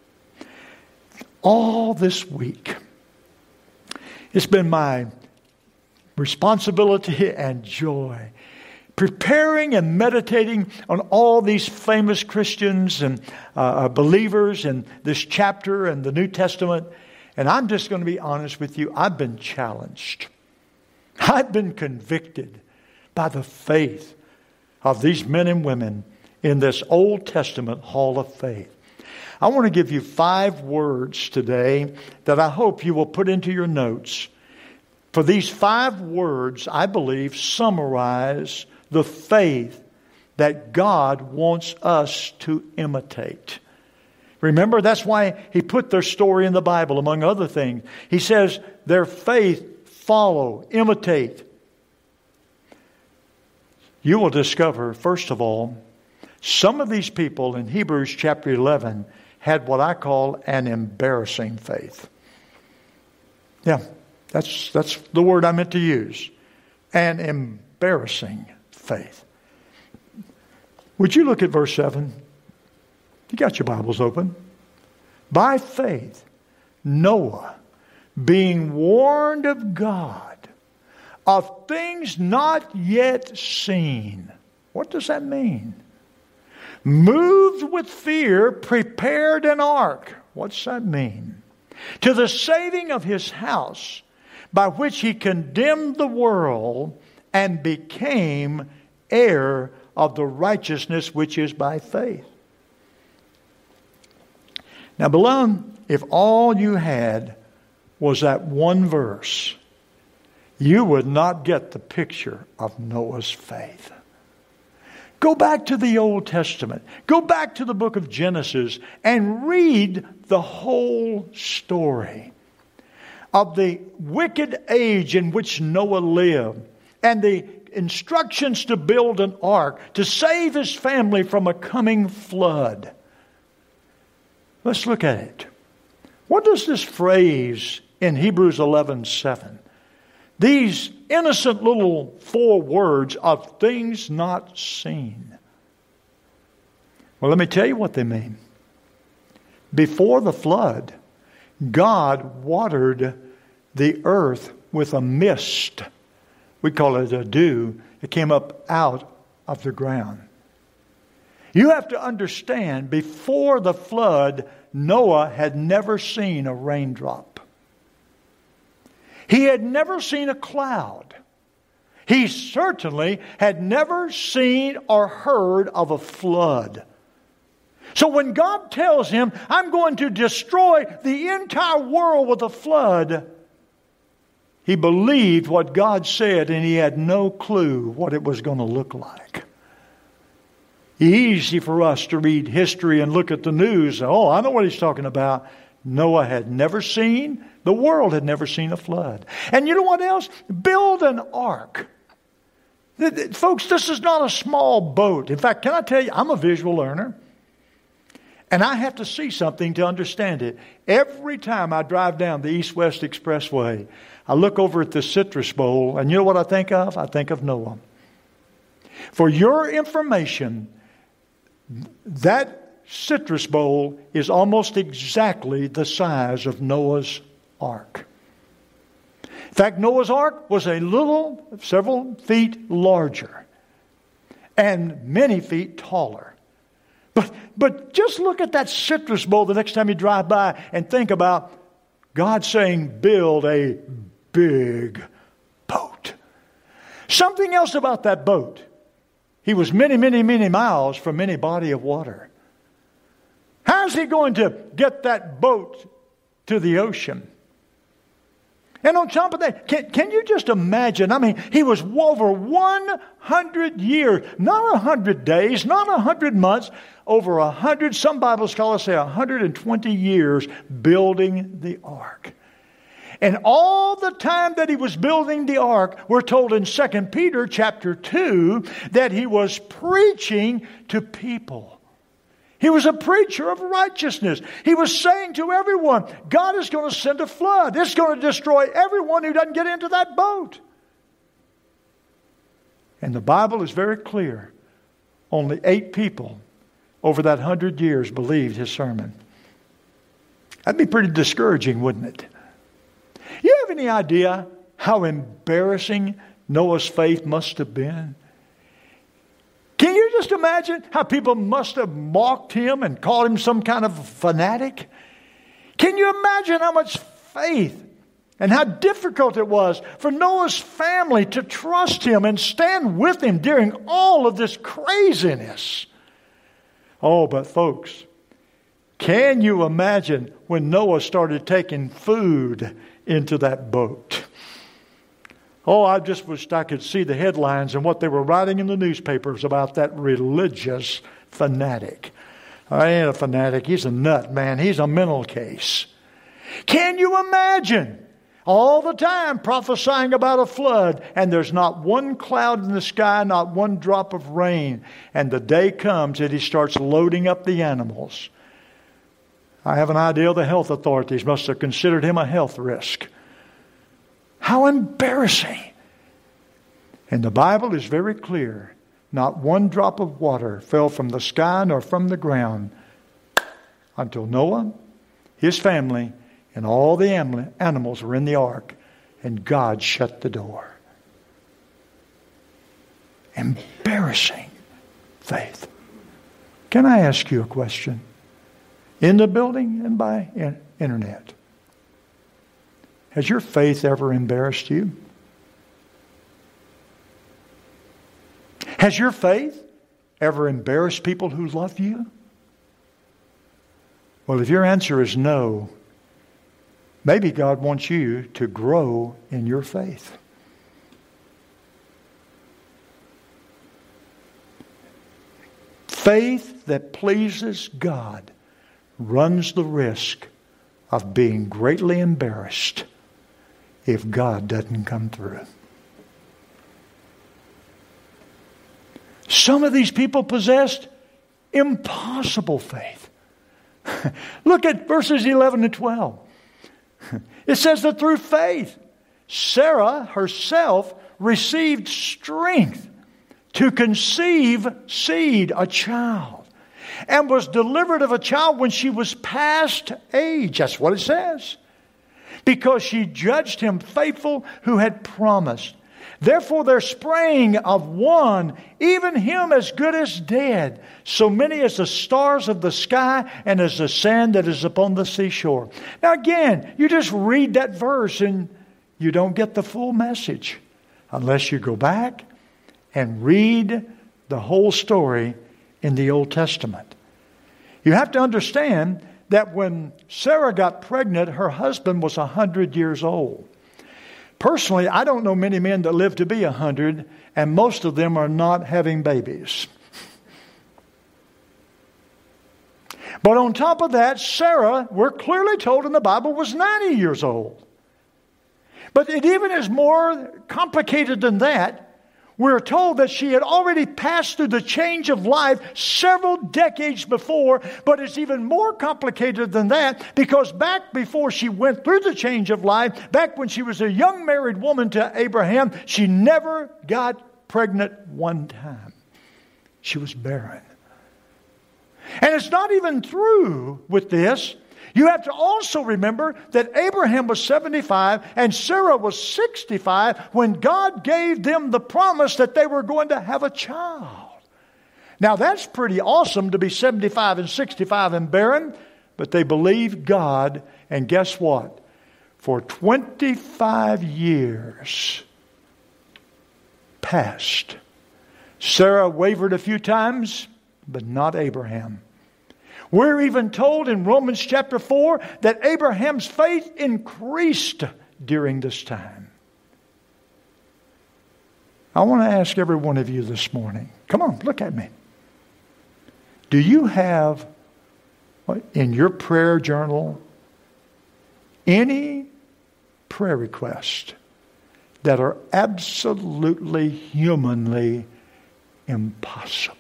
All this week, it's been my responsibility and joy preparing and meditating on all these famous Christians and believers in this chapter in the New Testament. And I'm just going to be honest with you. I've been challenged. I've been convicted by the faith of these men and women in this Old Testament hall of faith. I want to give you 5 words today that I hope you will put into your notes. For these 5 words, I believe, summarize the faith that God wants us to imitate. Remember, that's why He put their story in the Bible, among other things. He says, their faith follow, imitate. You will discover, first of all, some of these people in Hebrews chapter 11 had what I call an embarrassing faith. Yeah, that's the word I meant to use. An embarrassing faith. Would you look at verse 7? You got your Bibles open. By faith, Noah, being warned of God of things not yet seen. What does that mean? Moved with fear, prepared an ark. What's that mean? To the saving of his house, by which he condemned the world and became heir of the righteousness which is by faith. Now, beloved, if all you had was that one verse, you would not get the picture of Noah's faith. Go back to the Old Testament. Go back to the book of Genesis and read the whole story of the wicked age in which Noah lived and the instructions to build an ark to save his family from a coming flood. Let's look at it. What does this phrase in Hebrews 11:7, these innocent little 4 words of things not seen? Well, let me tell you what they mean. Before the flood, God watered the earth with a mist. We call it a dew. It came up out of the ground. You have to understand, before the flood, Noah had never seen a raindrop. He had never seen a cloud. He certainly had never seen or heard of a flood. So when God tells him, I'm going to destroy the entire world with a flood, he believed what God said, and he had no clue what it was going to look like. Easy for us to read history and look at the news. Oh, I know what he's talking about. Noah had never seen, the world had never seen a flood. And you know what else? Build an ark. Folks, this is not a small boat. In fact, can I tell you, I'm a visual learner. And I have to see something to understand it. Every time I drive down the East-West Expressway, I look over at the Citrus Bowl, and you know what I think of? I think of Noah. For your information, that Citrus Bowl is almost exactly the size of Noah's Ark. In fact, Noah's Ark was several feet larger and many feet taller. But just look at that citrus bowl the next time you drive by and think about God saying, build a big boat. Something else about that boat. He was many, many, many miles from any body of water. How's he going to get that boat to the ocean? And on top of that, can you just imagine? I mean, he was over 100 years, not 100 days, not 100 months, over 100, some Bible scholars say 120 years building the ark. And all the time that he was building the ark, we're told in 2 Peter chapter 2 that he was preaching to people. He was a preacher of righteousness. He was saying to everyone, God is going to send a flood. It's going to destroy everyone who doesn't get into that boat. And the Bible is very clear. Only 8 people over that 100 years believed his sermon. That'd be pretty discouraging, wouldn't it? You have any idea how embarrassing Noah's faith must have been? Can you just imagine how people must have mocked him and called him some kind of fanatic? Can you imagine how much faith and how difficult it was for Noah's family to trust him and stand with him during all of this craziness? Oh, but folks, can you imagine when Noah started taking food into that boat? Oh, I just wished I could see the headlines and what they were writing in the newspapers about that religious fanatic. I ain't a fanatic. He's a nut, man. He's a mental case. Can you imagine? All the time prophesying about a flood, and there's not one cloud in the sky, not one drop of rain. And the day comes that he starts loading up the animals. I have an idea the health authorities must have considered him a health risk. How embarrassing. And the Bible is very clear. Not one drop of water fell from the sky nor from the ground until Noah, his family, and all the animals were in the ark, and God shut the door. Embarrassing faith. Can I ask you a question? In the building and by internet. Has your faith ever embarrassed you? Has your faith ever embarrassed people who love you? Well, if your answer is no, maybe God wants you to grow in your faith. Faith that pleases God runs the risk of being greatly embarrassed if God doesn't come through. Some of these people possessed impossible faith. Look at verses 11 and 12. It says that through faith, Sarah herself received strength to conceive seed, a child, and was delivered of a child when she was past age. That's what it says. Because she judged him faithful who had promised. Therefore there sprang of one, even him as good as dead, so many as the stars of the sky and as the sand that is upon the seashore. Now again, you just read that verse and you don't get the full message unless you go back and read the whole story in the Old Testament. You have to understand that when Sarah got pregnant, her husband was 100 years old. Personally, I don't know many men that live to be 100, and most of them are not having babies. But on top of that, Sarah, we're clearly told in the Bible, was 90 years old. But it even is more complicated than that. We're told that she had already passed through the change of life several decades before, but it's even more complicated than that because back before she went through the change of life, back when she was a young married woman to Abraham, she never got pregnant one time. She was barren. And it's not even through with this. You have to also remember that Abraham was 75 and Sarah was 65 when God gave them the promise that they were going to have a child. Now that's pretty awesome to be 75 and 65 and barren, but they believed God, and guess what? For 25 years passed. Sarah wavered a few times, but not Abraham. We're even told in Romans chapter 4 that Abraham's faith increased during this time. I want to ask every one of you this morning, come on, look at me. Do you have in your prayer journal any prayer requests that are absolutely humanly impossible?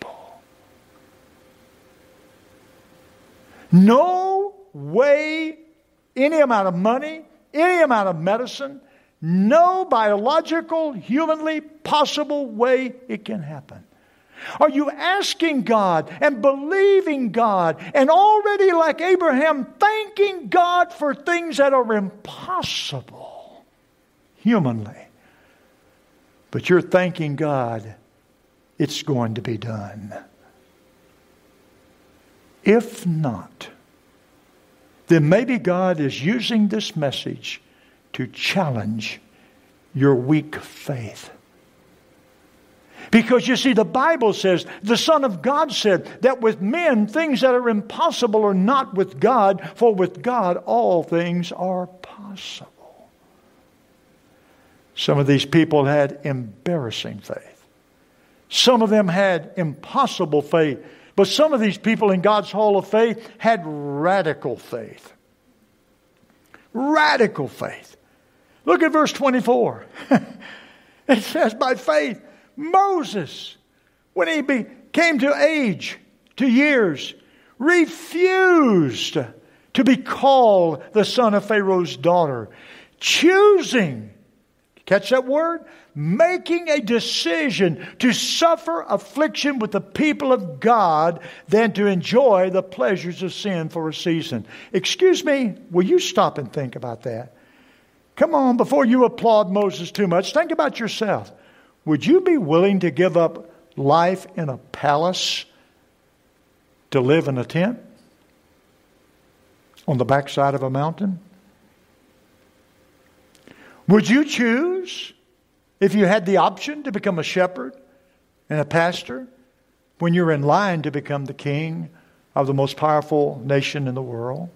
No way, any amount of money, any amount of medicine, no biological, humanly possible way it can happen. Are you asking God and believing God and already like Abraham thanking God for things that are impossible humanly? But you're thanking God, it's going to be done. If not, then maybe God is using this message to challenge your weak faith. Because you see, the Bible says, the Son of God said that with men, things that are impossible are not with God, for with God all things are possible. Some of these people had embarrassing faith. Some of them had impossible faith. But some of these people in God's Hall of Faith had radical faith. Radical faith. Look at verse 24. It says, by faith, Moses, when he came to age, to years, refused to be called the son of Pharaoh's daughter, choosing, catch that word? Making a decision to suffer affliction with the people of God than to enjoy the pleasures of sin for a season. Excuse me, will you stop and think about that? Come on, before you applaud Moses too much, think about yourself. Would you be willing to give up life in a palace to live in a tent on the backside of a mountain? Would you choose, if you had the option, to become a shepherd and a pastor when you're in line to become the king of the most powerful nation in the world?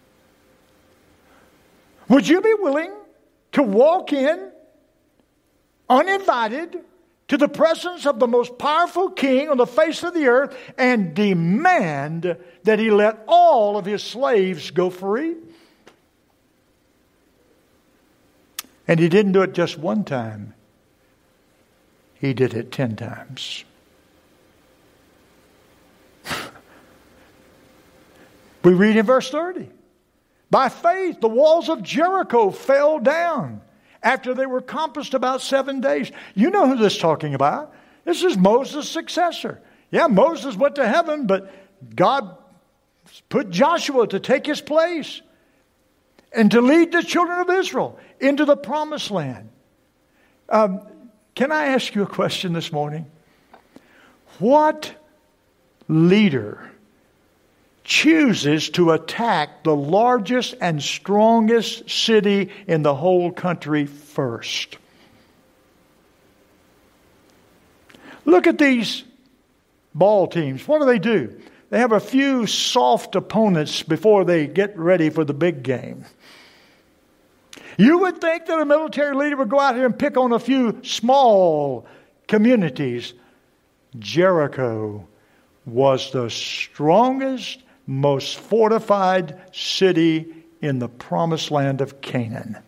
Would you be willing to walk in uninvited to the presence of the most powerful king on the face of the earth and demand that he let all of his slaves go free? And he didn't do it just one time. He did it 10 times. We read in verse 30. By faith, the walls of Jericho fell down after they were compassed about 7 days. You know who this is talking about. This is Moses' successor. Yeah, Moses went to heaven, but God put Joshua to take his place and to lead the children of Israel into the promised land. Can I ask you a question this morning? What leader chooses to attack the largest and strongest city in the whole country first? Look at these ball teams. What do? They have a few soft opponents before they get ready for the big game. You would think that a military leader would go out here and pick on a few small communities. Jericho was the strongest most fortified city in the promised land of Canaan.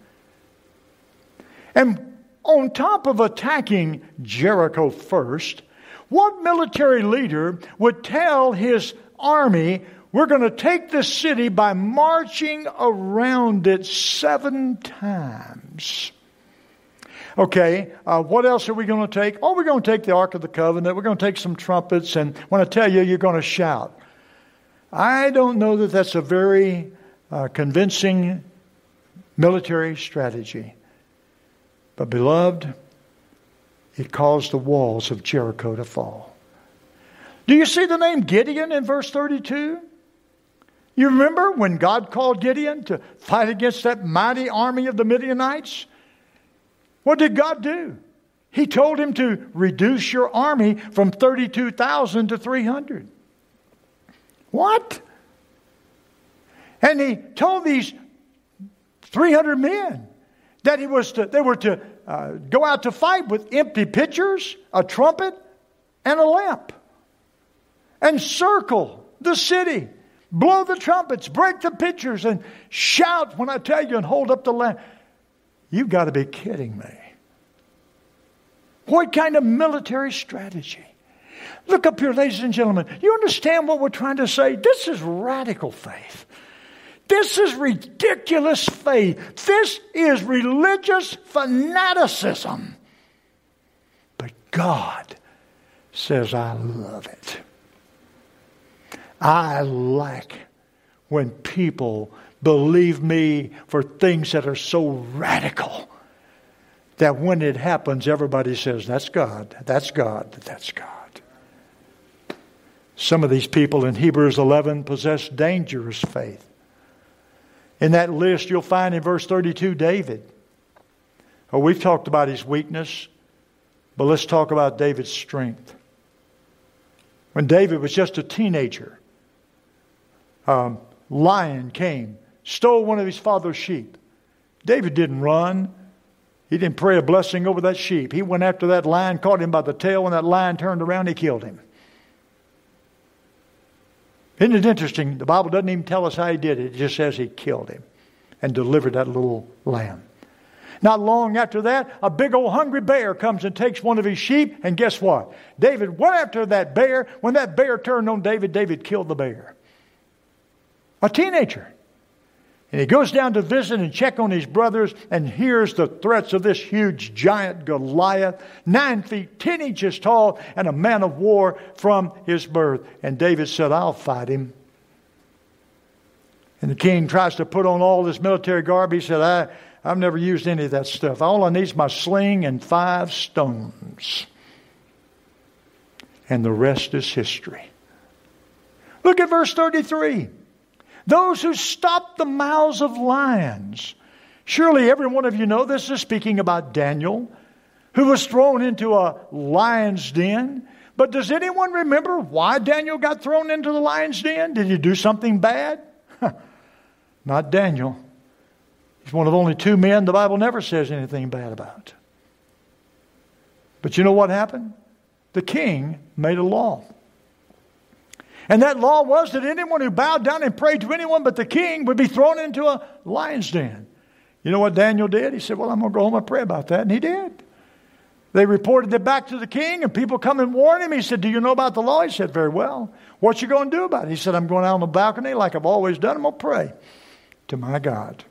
And on top of attacking Jericho first, what military leader would tell his army, we're going to take this city by marching around it 7 times? Okay, what else are we going to take? Oh, we're going to take the Ark of the Covenant. We're going to take some trumpets. And when I tell you, you're going to shout. I don't know that that's a very convincing military strategy. But beloved, it caused the walls of Jericho to fall. Do you see the name Gideon in verse 32? You remember when God called Gideon to fight against that mighty army of the Midianites? What did God do? He told him to reduce your army from 32,000 to 300. What? And he told these 300 men that they were to go out to fight with empty pitchers, a trumpet, and a lamp. And circle the city. Blow the trumpets, break the pitchers, and shout when I tell you, and hold up the lamp. You've got to be kidding me. What kind of military strategy? Look up here, ladies and gentlemen. You understand what we're trying to say? This is radical faith. This is ridiculous faith. This is religious fanaticism. But God says, I love it. I like when people believe me for things that are so radical that when it happens, everybody says, that's God, that's God, that's God. Some of these people in Hebrews 11 possess dangerous faith. In that list, you'll find in verse 32, David. Oh, we've talked about his weakness, but let's talk about David's strength. When David was just a teenager, a lion came, stole one of his father's sheep. David didn't run. He didn't pray a blessing over that sheep. He went after that lion, caught him by the tail. When that lion turned around, he killed him. Isn't it interesting? The Bible doesn't even tell us how he did it. It just says he killed him and delivered that little lamb. Not long after that, a big old hungry bear comes and takes one of his sheep. And guess what? David went after that bear. When that bear turned on David, David killed the bear. A teenager. And he goes down to visit and check on his brothers and hears the threats of this huge giant Goliath, 9 feet, 10 inches tall, and a man of war from his birth. And David said, I'll fight him. And the king tries to put on all this military garb. He said, I've never used any of that stuff. All I need is my sling and 5 stones. And the rest is history. Look at verse 33. Those who stop the mouths of lions. Surely every one of you know this is speaking about Daniel, who was thrown into a lion's den. But does anyone remember why Daniel got thrown into the lion's den? Did he do something bad? Not Daniel. He's one of only 2 men the Bible never says anything bad about. But you know what happened? The king made a law. And that law was that anyone who bowed down and prayed to anyone but the king would be thrown into a lion's den. You know what Daniel did? He said, well, I'm going to go home and pray about that. And he did. They reported it back to the king, and people come and warn him. He said, do you know about the law? He said, very well. What you going to do about it? He said, I'm going out on the balcony like I've always done. I'm going to pray to my God.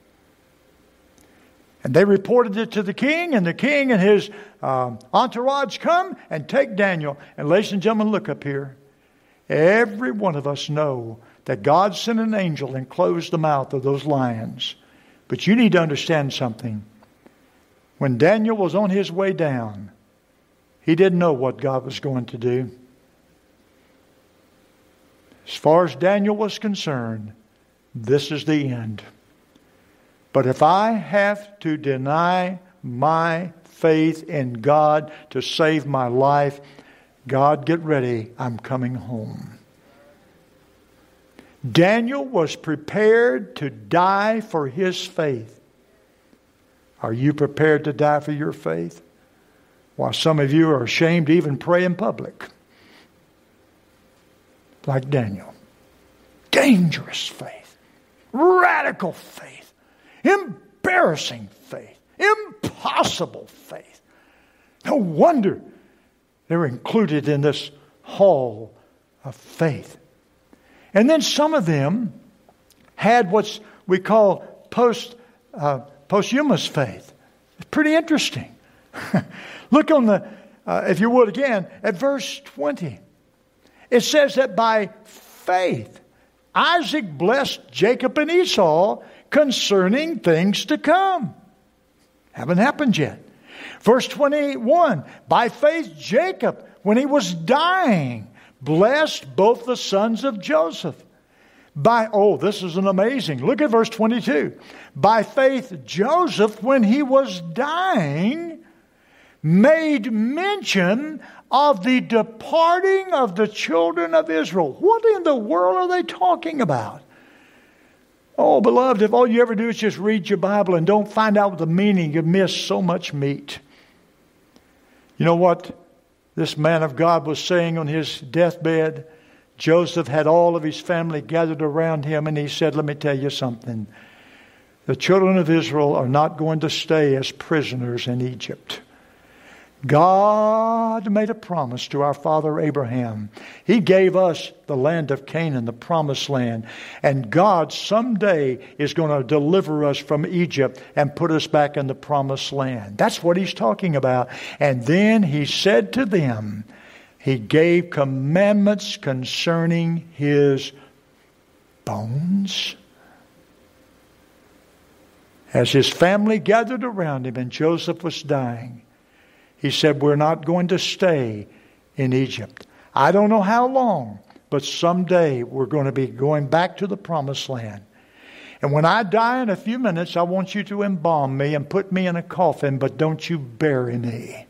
And they reported it to the king, and the king and his entourage come and take Daniel. And ladies and gentlemen, look up here. Every one of us know that God sent an angel and closed the mouth of those lions. But you need to understand something. When Daniel was on his way down, he didn't know what God was going to do. As far as Daniel was concerned, this is the end. But if I have to deny my faith in God to save my life, God, get ready. I'm coming home. Daniel was prepared to die for his faith. Are you prepared to die for your faith? While some of you are ashamed to even pray in public. Like Daniel. dangerous faith, radical faith, embarrassing faith, impossible faith. No wonder they're included in this hall of faith. And then some of them had what we call posthumous faith. It's pretty interesting. Look on the, if you would again, at verse 20. It says that by faith, Isaac blessed Jacob and Esau concerning things to come. Haven't happened yet. Verse 21, by faith Jacob, when he was dying, blessed both the sons of Joseph. This is an amazing. Look at verse 22. By faith Joseph, when he was dying, made mention of the departing of the children of Israel. What in the world are they talking about? Oh, beloved, if all you ever do is just read your Bible and don't find out the meaning, you miss so much meat. You know what this man of God was saying on his deathbed? Joseph had all of his family gathered around him, and he said, let me tell you something. The children of Israel are not going to stay as prisoners in Egypt. God made a promise to our father Abraham. He gave us the land of Canaan, the promised land. And God someday is going to deliver us from Egypt and put us back in the promised land. That's what he's talking about. And then he said to them, he gave commandments concerning his bones. As his family gathered around him and Joseph was dying, he said, we're not going to stay in Egypt. I don't know how long, but someday we're going to be going back to the promised land. And when I die in a few minutes, I want you to embalm me and put me in a coffin, but don't you bury me.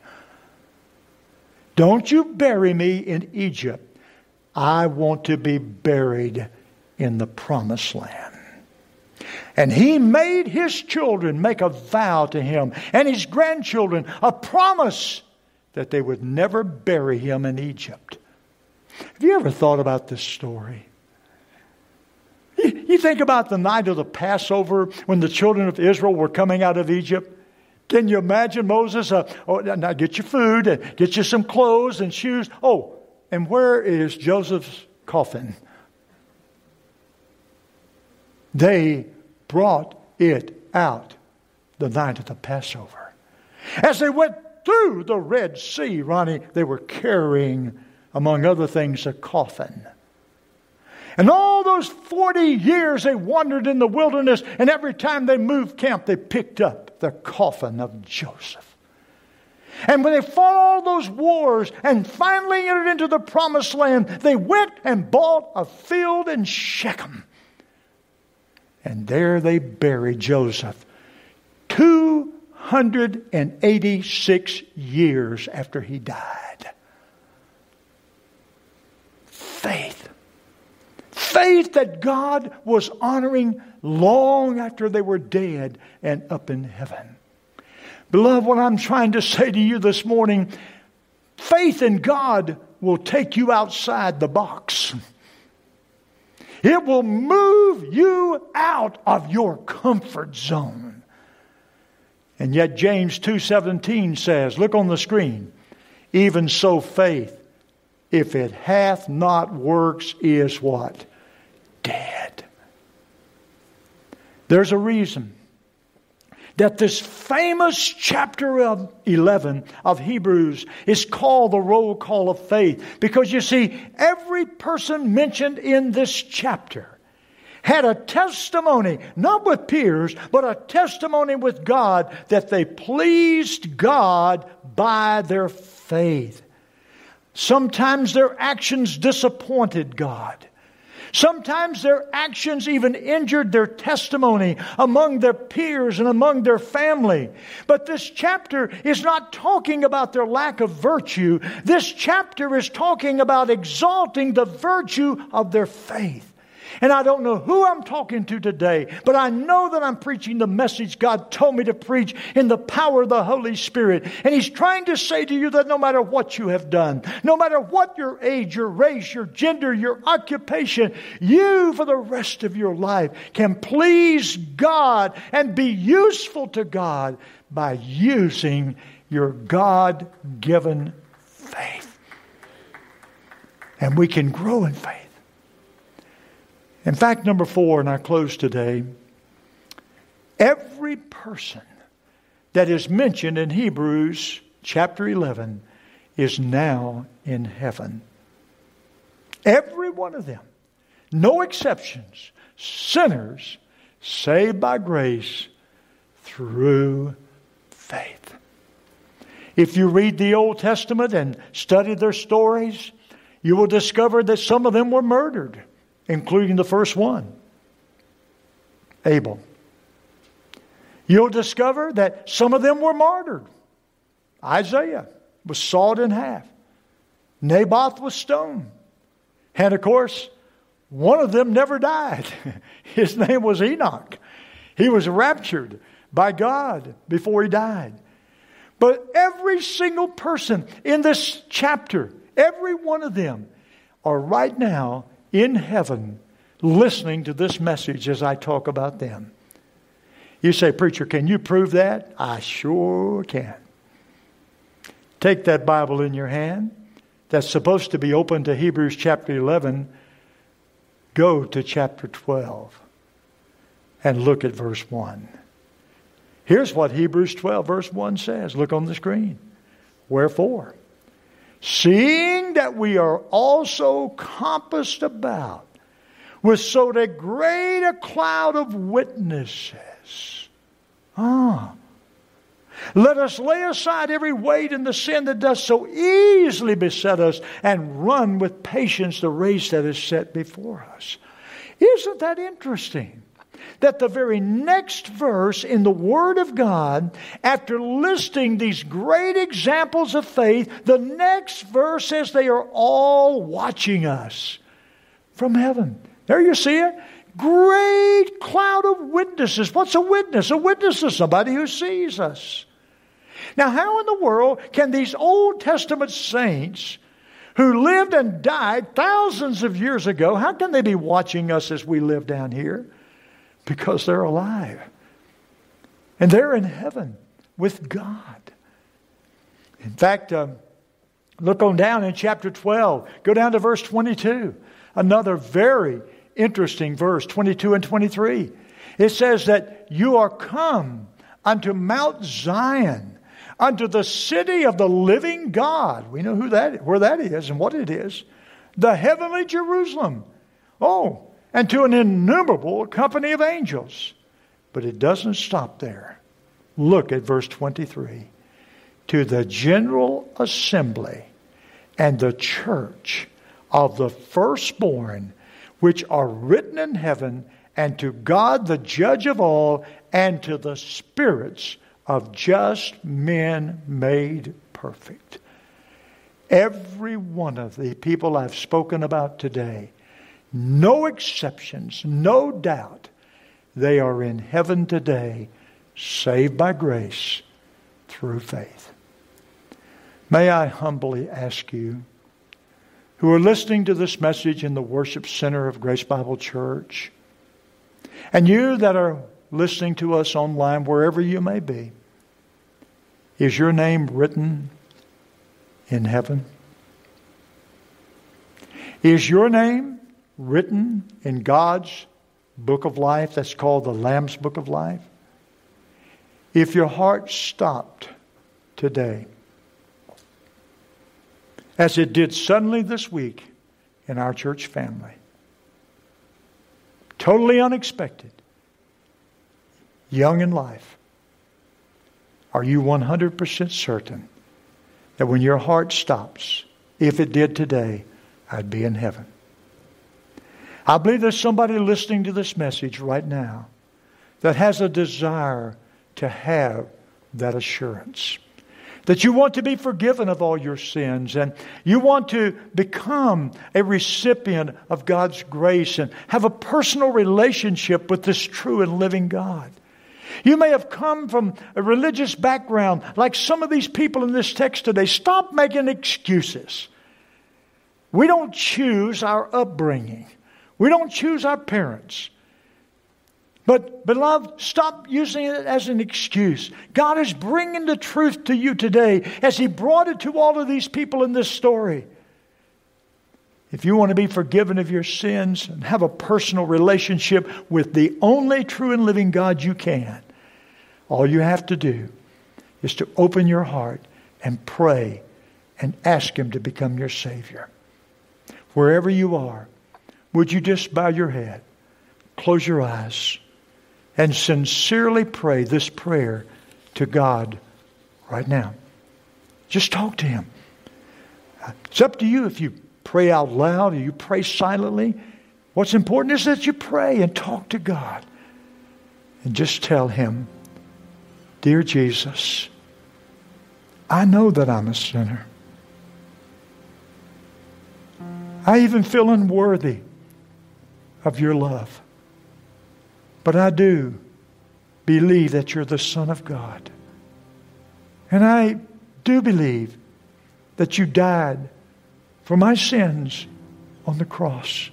Don't you bury me in Egypt. I want to be buried in the promised land. And he made his children make a vow to him and his grandchildren a promise that they would never bury him in Egypt. Have you ever thought about this story? You think about the night of the Passover when the children of Israel were coming out of Egypt. Can you imagine Moses? Now get your food and get you some clothes and shoes. Oh, and where is Joseph's coffin? They brought it out the night of the Passover. As they went through the Red Sea, Ronnie, they were carrying, among other things, a coffin. And all those 40 years they wandered in the wilderness, and every time they moved camp, they picked up the coffin of Joseph. And when they fought all those wars and finally entered into the promised land, they went and bought a field in Shechem. And there they buried Joseph 286 years after he died. Faith. Faith that God was honoring long after they were dead and up in heaven. Beloved, what I'm trying to say to you this morning, faith in God will take you outside the box. It will move you out of your comfort zone. And yet James 2:17 says, look on the screen, even so faith, if it hath not works, is what? Dead. There's a reason that this famous chapter of 11 of Hebrews is called the roll call of faith. Because you see, every person mentioned in this chapter had a testimony, not with peers, but a testimony with God that they pleased God by their faith. Sometimes their actions disappointed God. Sometimes their actions even injured their testimony among their peers and among their family. But this chapter is not talking about their lack of virtue. This chapter is talking about exalting the virtue of their faith. And I don't know who I'm talking to today, but I know that I'm preaching the message God told me to preach in the power of the Holy Spirit. And He's trying to say to you that no matter what you have done, no matter what your age, your race, your gender, your occupation, you for the rest of your life can please God and be useful to God by using your God-given faith. And we can grow in faith. In fact, number 4, and I close today, every person that is mentioned in Hebrews chapter 11 is now in heaven. Every one of them, no exceptions, sinners saved by grace through faith. If you read the Old Testament and study their stories, you will discover that some of them were murdered, including the first one, Abel. You'll discover that some of them were martyred. Isaiah was sawed in half. Naboth was stoned. And of course, one of them never died. His name was Enoch. He was raptured by God before he died. But every single person in this chapter, every one of them are right now in heaven listening to this message as I talk about them. You say, preacher, can you prove that? I sure can. Take that Bible in your hand that's supposed to be open to Hebrews chapter 11. Go to chapter 12 and look at verse 1. Here's what Hebrews 12 verse 1 says. Look on the screen. Wherefore, seeing that we are also compassed about with so great a cloud of witnesses. Let us lay aside every weight and the sin that does so easily beset us and run with patience the race that is set before us. Isn't that interesting? That the very next verse in the Word of God, after listing these great examples of faith, the next verse says they are all watching us from heaven. There you see it. Great cloud of witnesses. What's a witness? A witness is somebody who sees us. Now, how in the world can these Old Testament saints who lived and died thousands of years ago, how can they be watching us as we live down here? Because they're alive. And they're in heaven with God. In fact, look on down in chapter 12. Go down to verse 22. Another very interesting verse, 22 and 23. It says that you are come unto Mount Zion, unto the city of the living God. We know where that is and what it is. The heavenly Jerusalem. And to an innumerable company of angels. But it doesn't stop there. Look at verse 23. To the general assembly and the church of the firstborn, which are written in heaven, and to God the judge of all, and to the spirits of just men made perfect. Every one of the people I've spoken about today, no exceptions, no doubt, they are in heaven today, saved by grace through faith. May I humbly ask you, who are listening to this message in the worship center of Grace Bible Church, and you that are listening to us online, wherever you may be, is your name written in heaven? Is your name written in God's book of life that's called the Lamb's Book of Life? If your heart stopped today, as it did suddenly this week in our church family, totally unexpected, young in life, are you 100% certain that when your heart stops, if it did today, I'd be in heaven? I believe there's somebody listening to this message right now that has a desire to have that assurance. that you want to be forgiven of all your sins, and you want to become a recipient of God's grace and have a personal relationship with this true and living God. You may have come from a religious background like some of these people in this text today. Stop making excuses. We don't choose our upbringing. We don't choose our parents. But, beloved, stop using it as an excuse. God is bringing the truth to you today as He brought it to all of these people in this story. If you want to be forgiven of your sins and have a personal relationship with the only true and living God you can, all you have to do is to open your heart and pray and ask Him to become your Savior. Wherever you are, would you just bow your head, close your eyes, and sincerely pray this prayer to God right now? Just talk to Him. It's up to you if you pray out loud or you pray silently. What's important is that you pray and talk to God. And just tell Him, "Dear Jesus, I know that I'm a sinner. I even feel unworthy of your love. But I do believe that you're the Son of God. And I do believe that you died for my sins on the cross.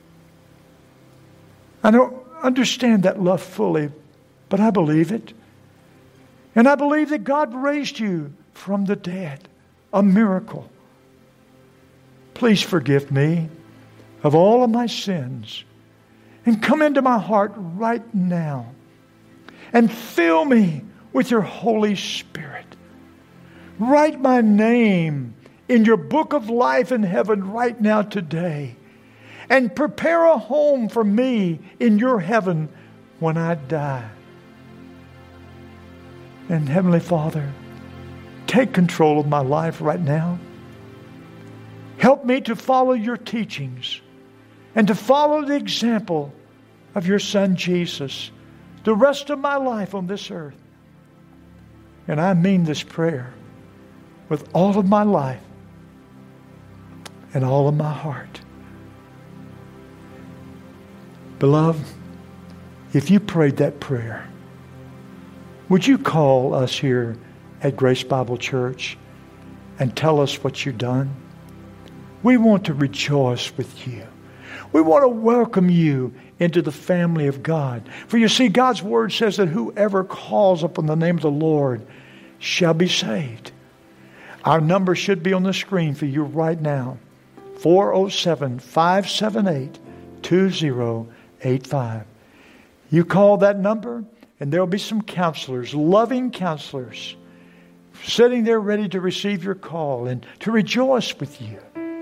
I don't understand that love fully, but I believe it. And I believe that God raised you from the dead, a miracle. Please forgive me of all of my sins and come into my heart right now and fill me with your Holy Spirit. Write my name in your book of life in heaven right now today, and prepare a home for me in your heaven when I die. And Heavenly Father, take control of my life right now. Help me to follow your teachings and to follow the example of your Son Jesus the rest of my life on this earth. And I mean this prayer with all of my life and all of my heart. Beloved, if you prayed that prayer, would you call us here at Grace Bible Church and tell us what you've done? We want to rejoice with you. We want to welcome you into the family of God. For you see, God's Word says that whoever calls upon the name of the Lord shall be saved. Our number should be on the screen for you right now. 407-578-2085. You call that number, and there'll be some counselors, loving counselors, sitting there ready to receive your call and to rejoice with you.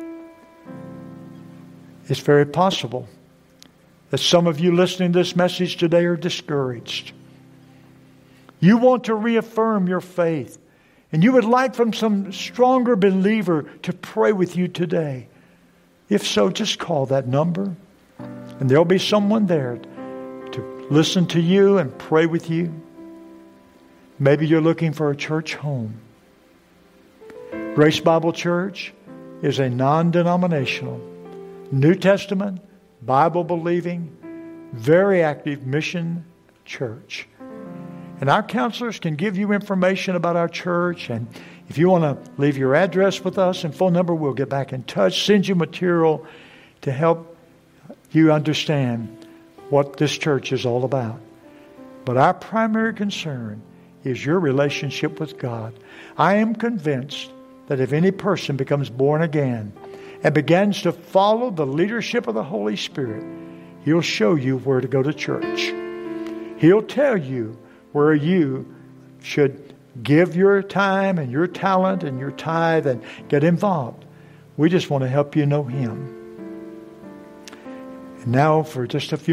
It's very possible that some of you listening to this message today are discouraged. You want to reaffirm your faith, and you would like from some stronger believer to pray with you today. If so, just call that number, and there'll be someone there to listen to you and pray with you. Maybe you're looking for a church home. Grace Bible Church is a non-denominational, New Testament, Bible-believing, very active mission church. And our counselors can give you information about our church. And if you want to leave your address with us and phone number, we'll get back in touch, send you material to help you understand what this church is all about. But our primary concern is your relationship with God. I am convinced that if any person becomes born again and begins to follow the leadership of the Holy Spirit, He'll show you where to go to church. He'll tell you where you should give your time and your talent and your tithe and get involved. We just want to help you know Him. And now for just a few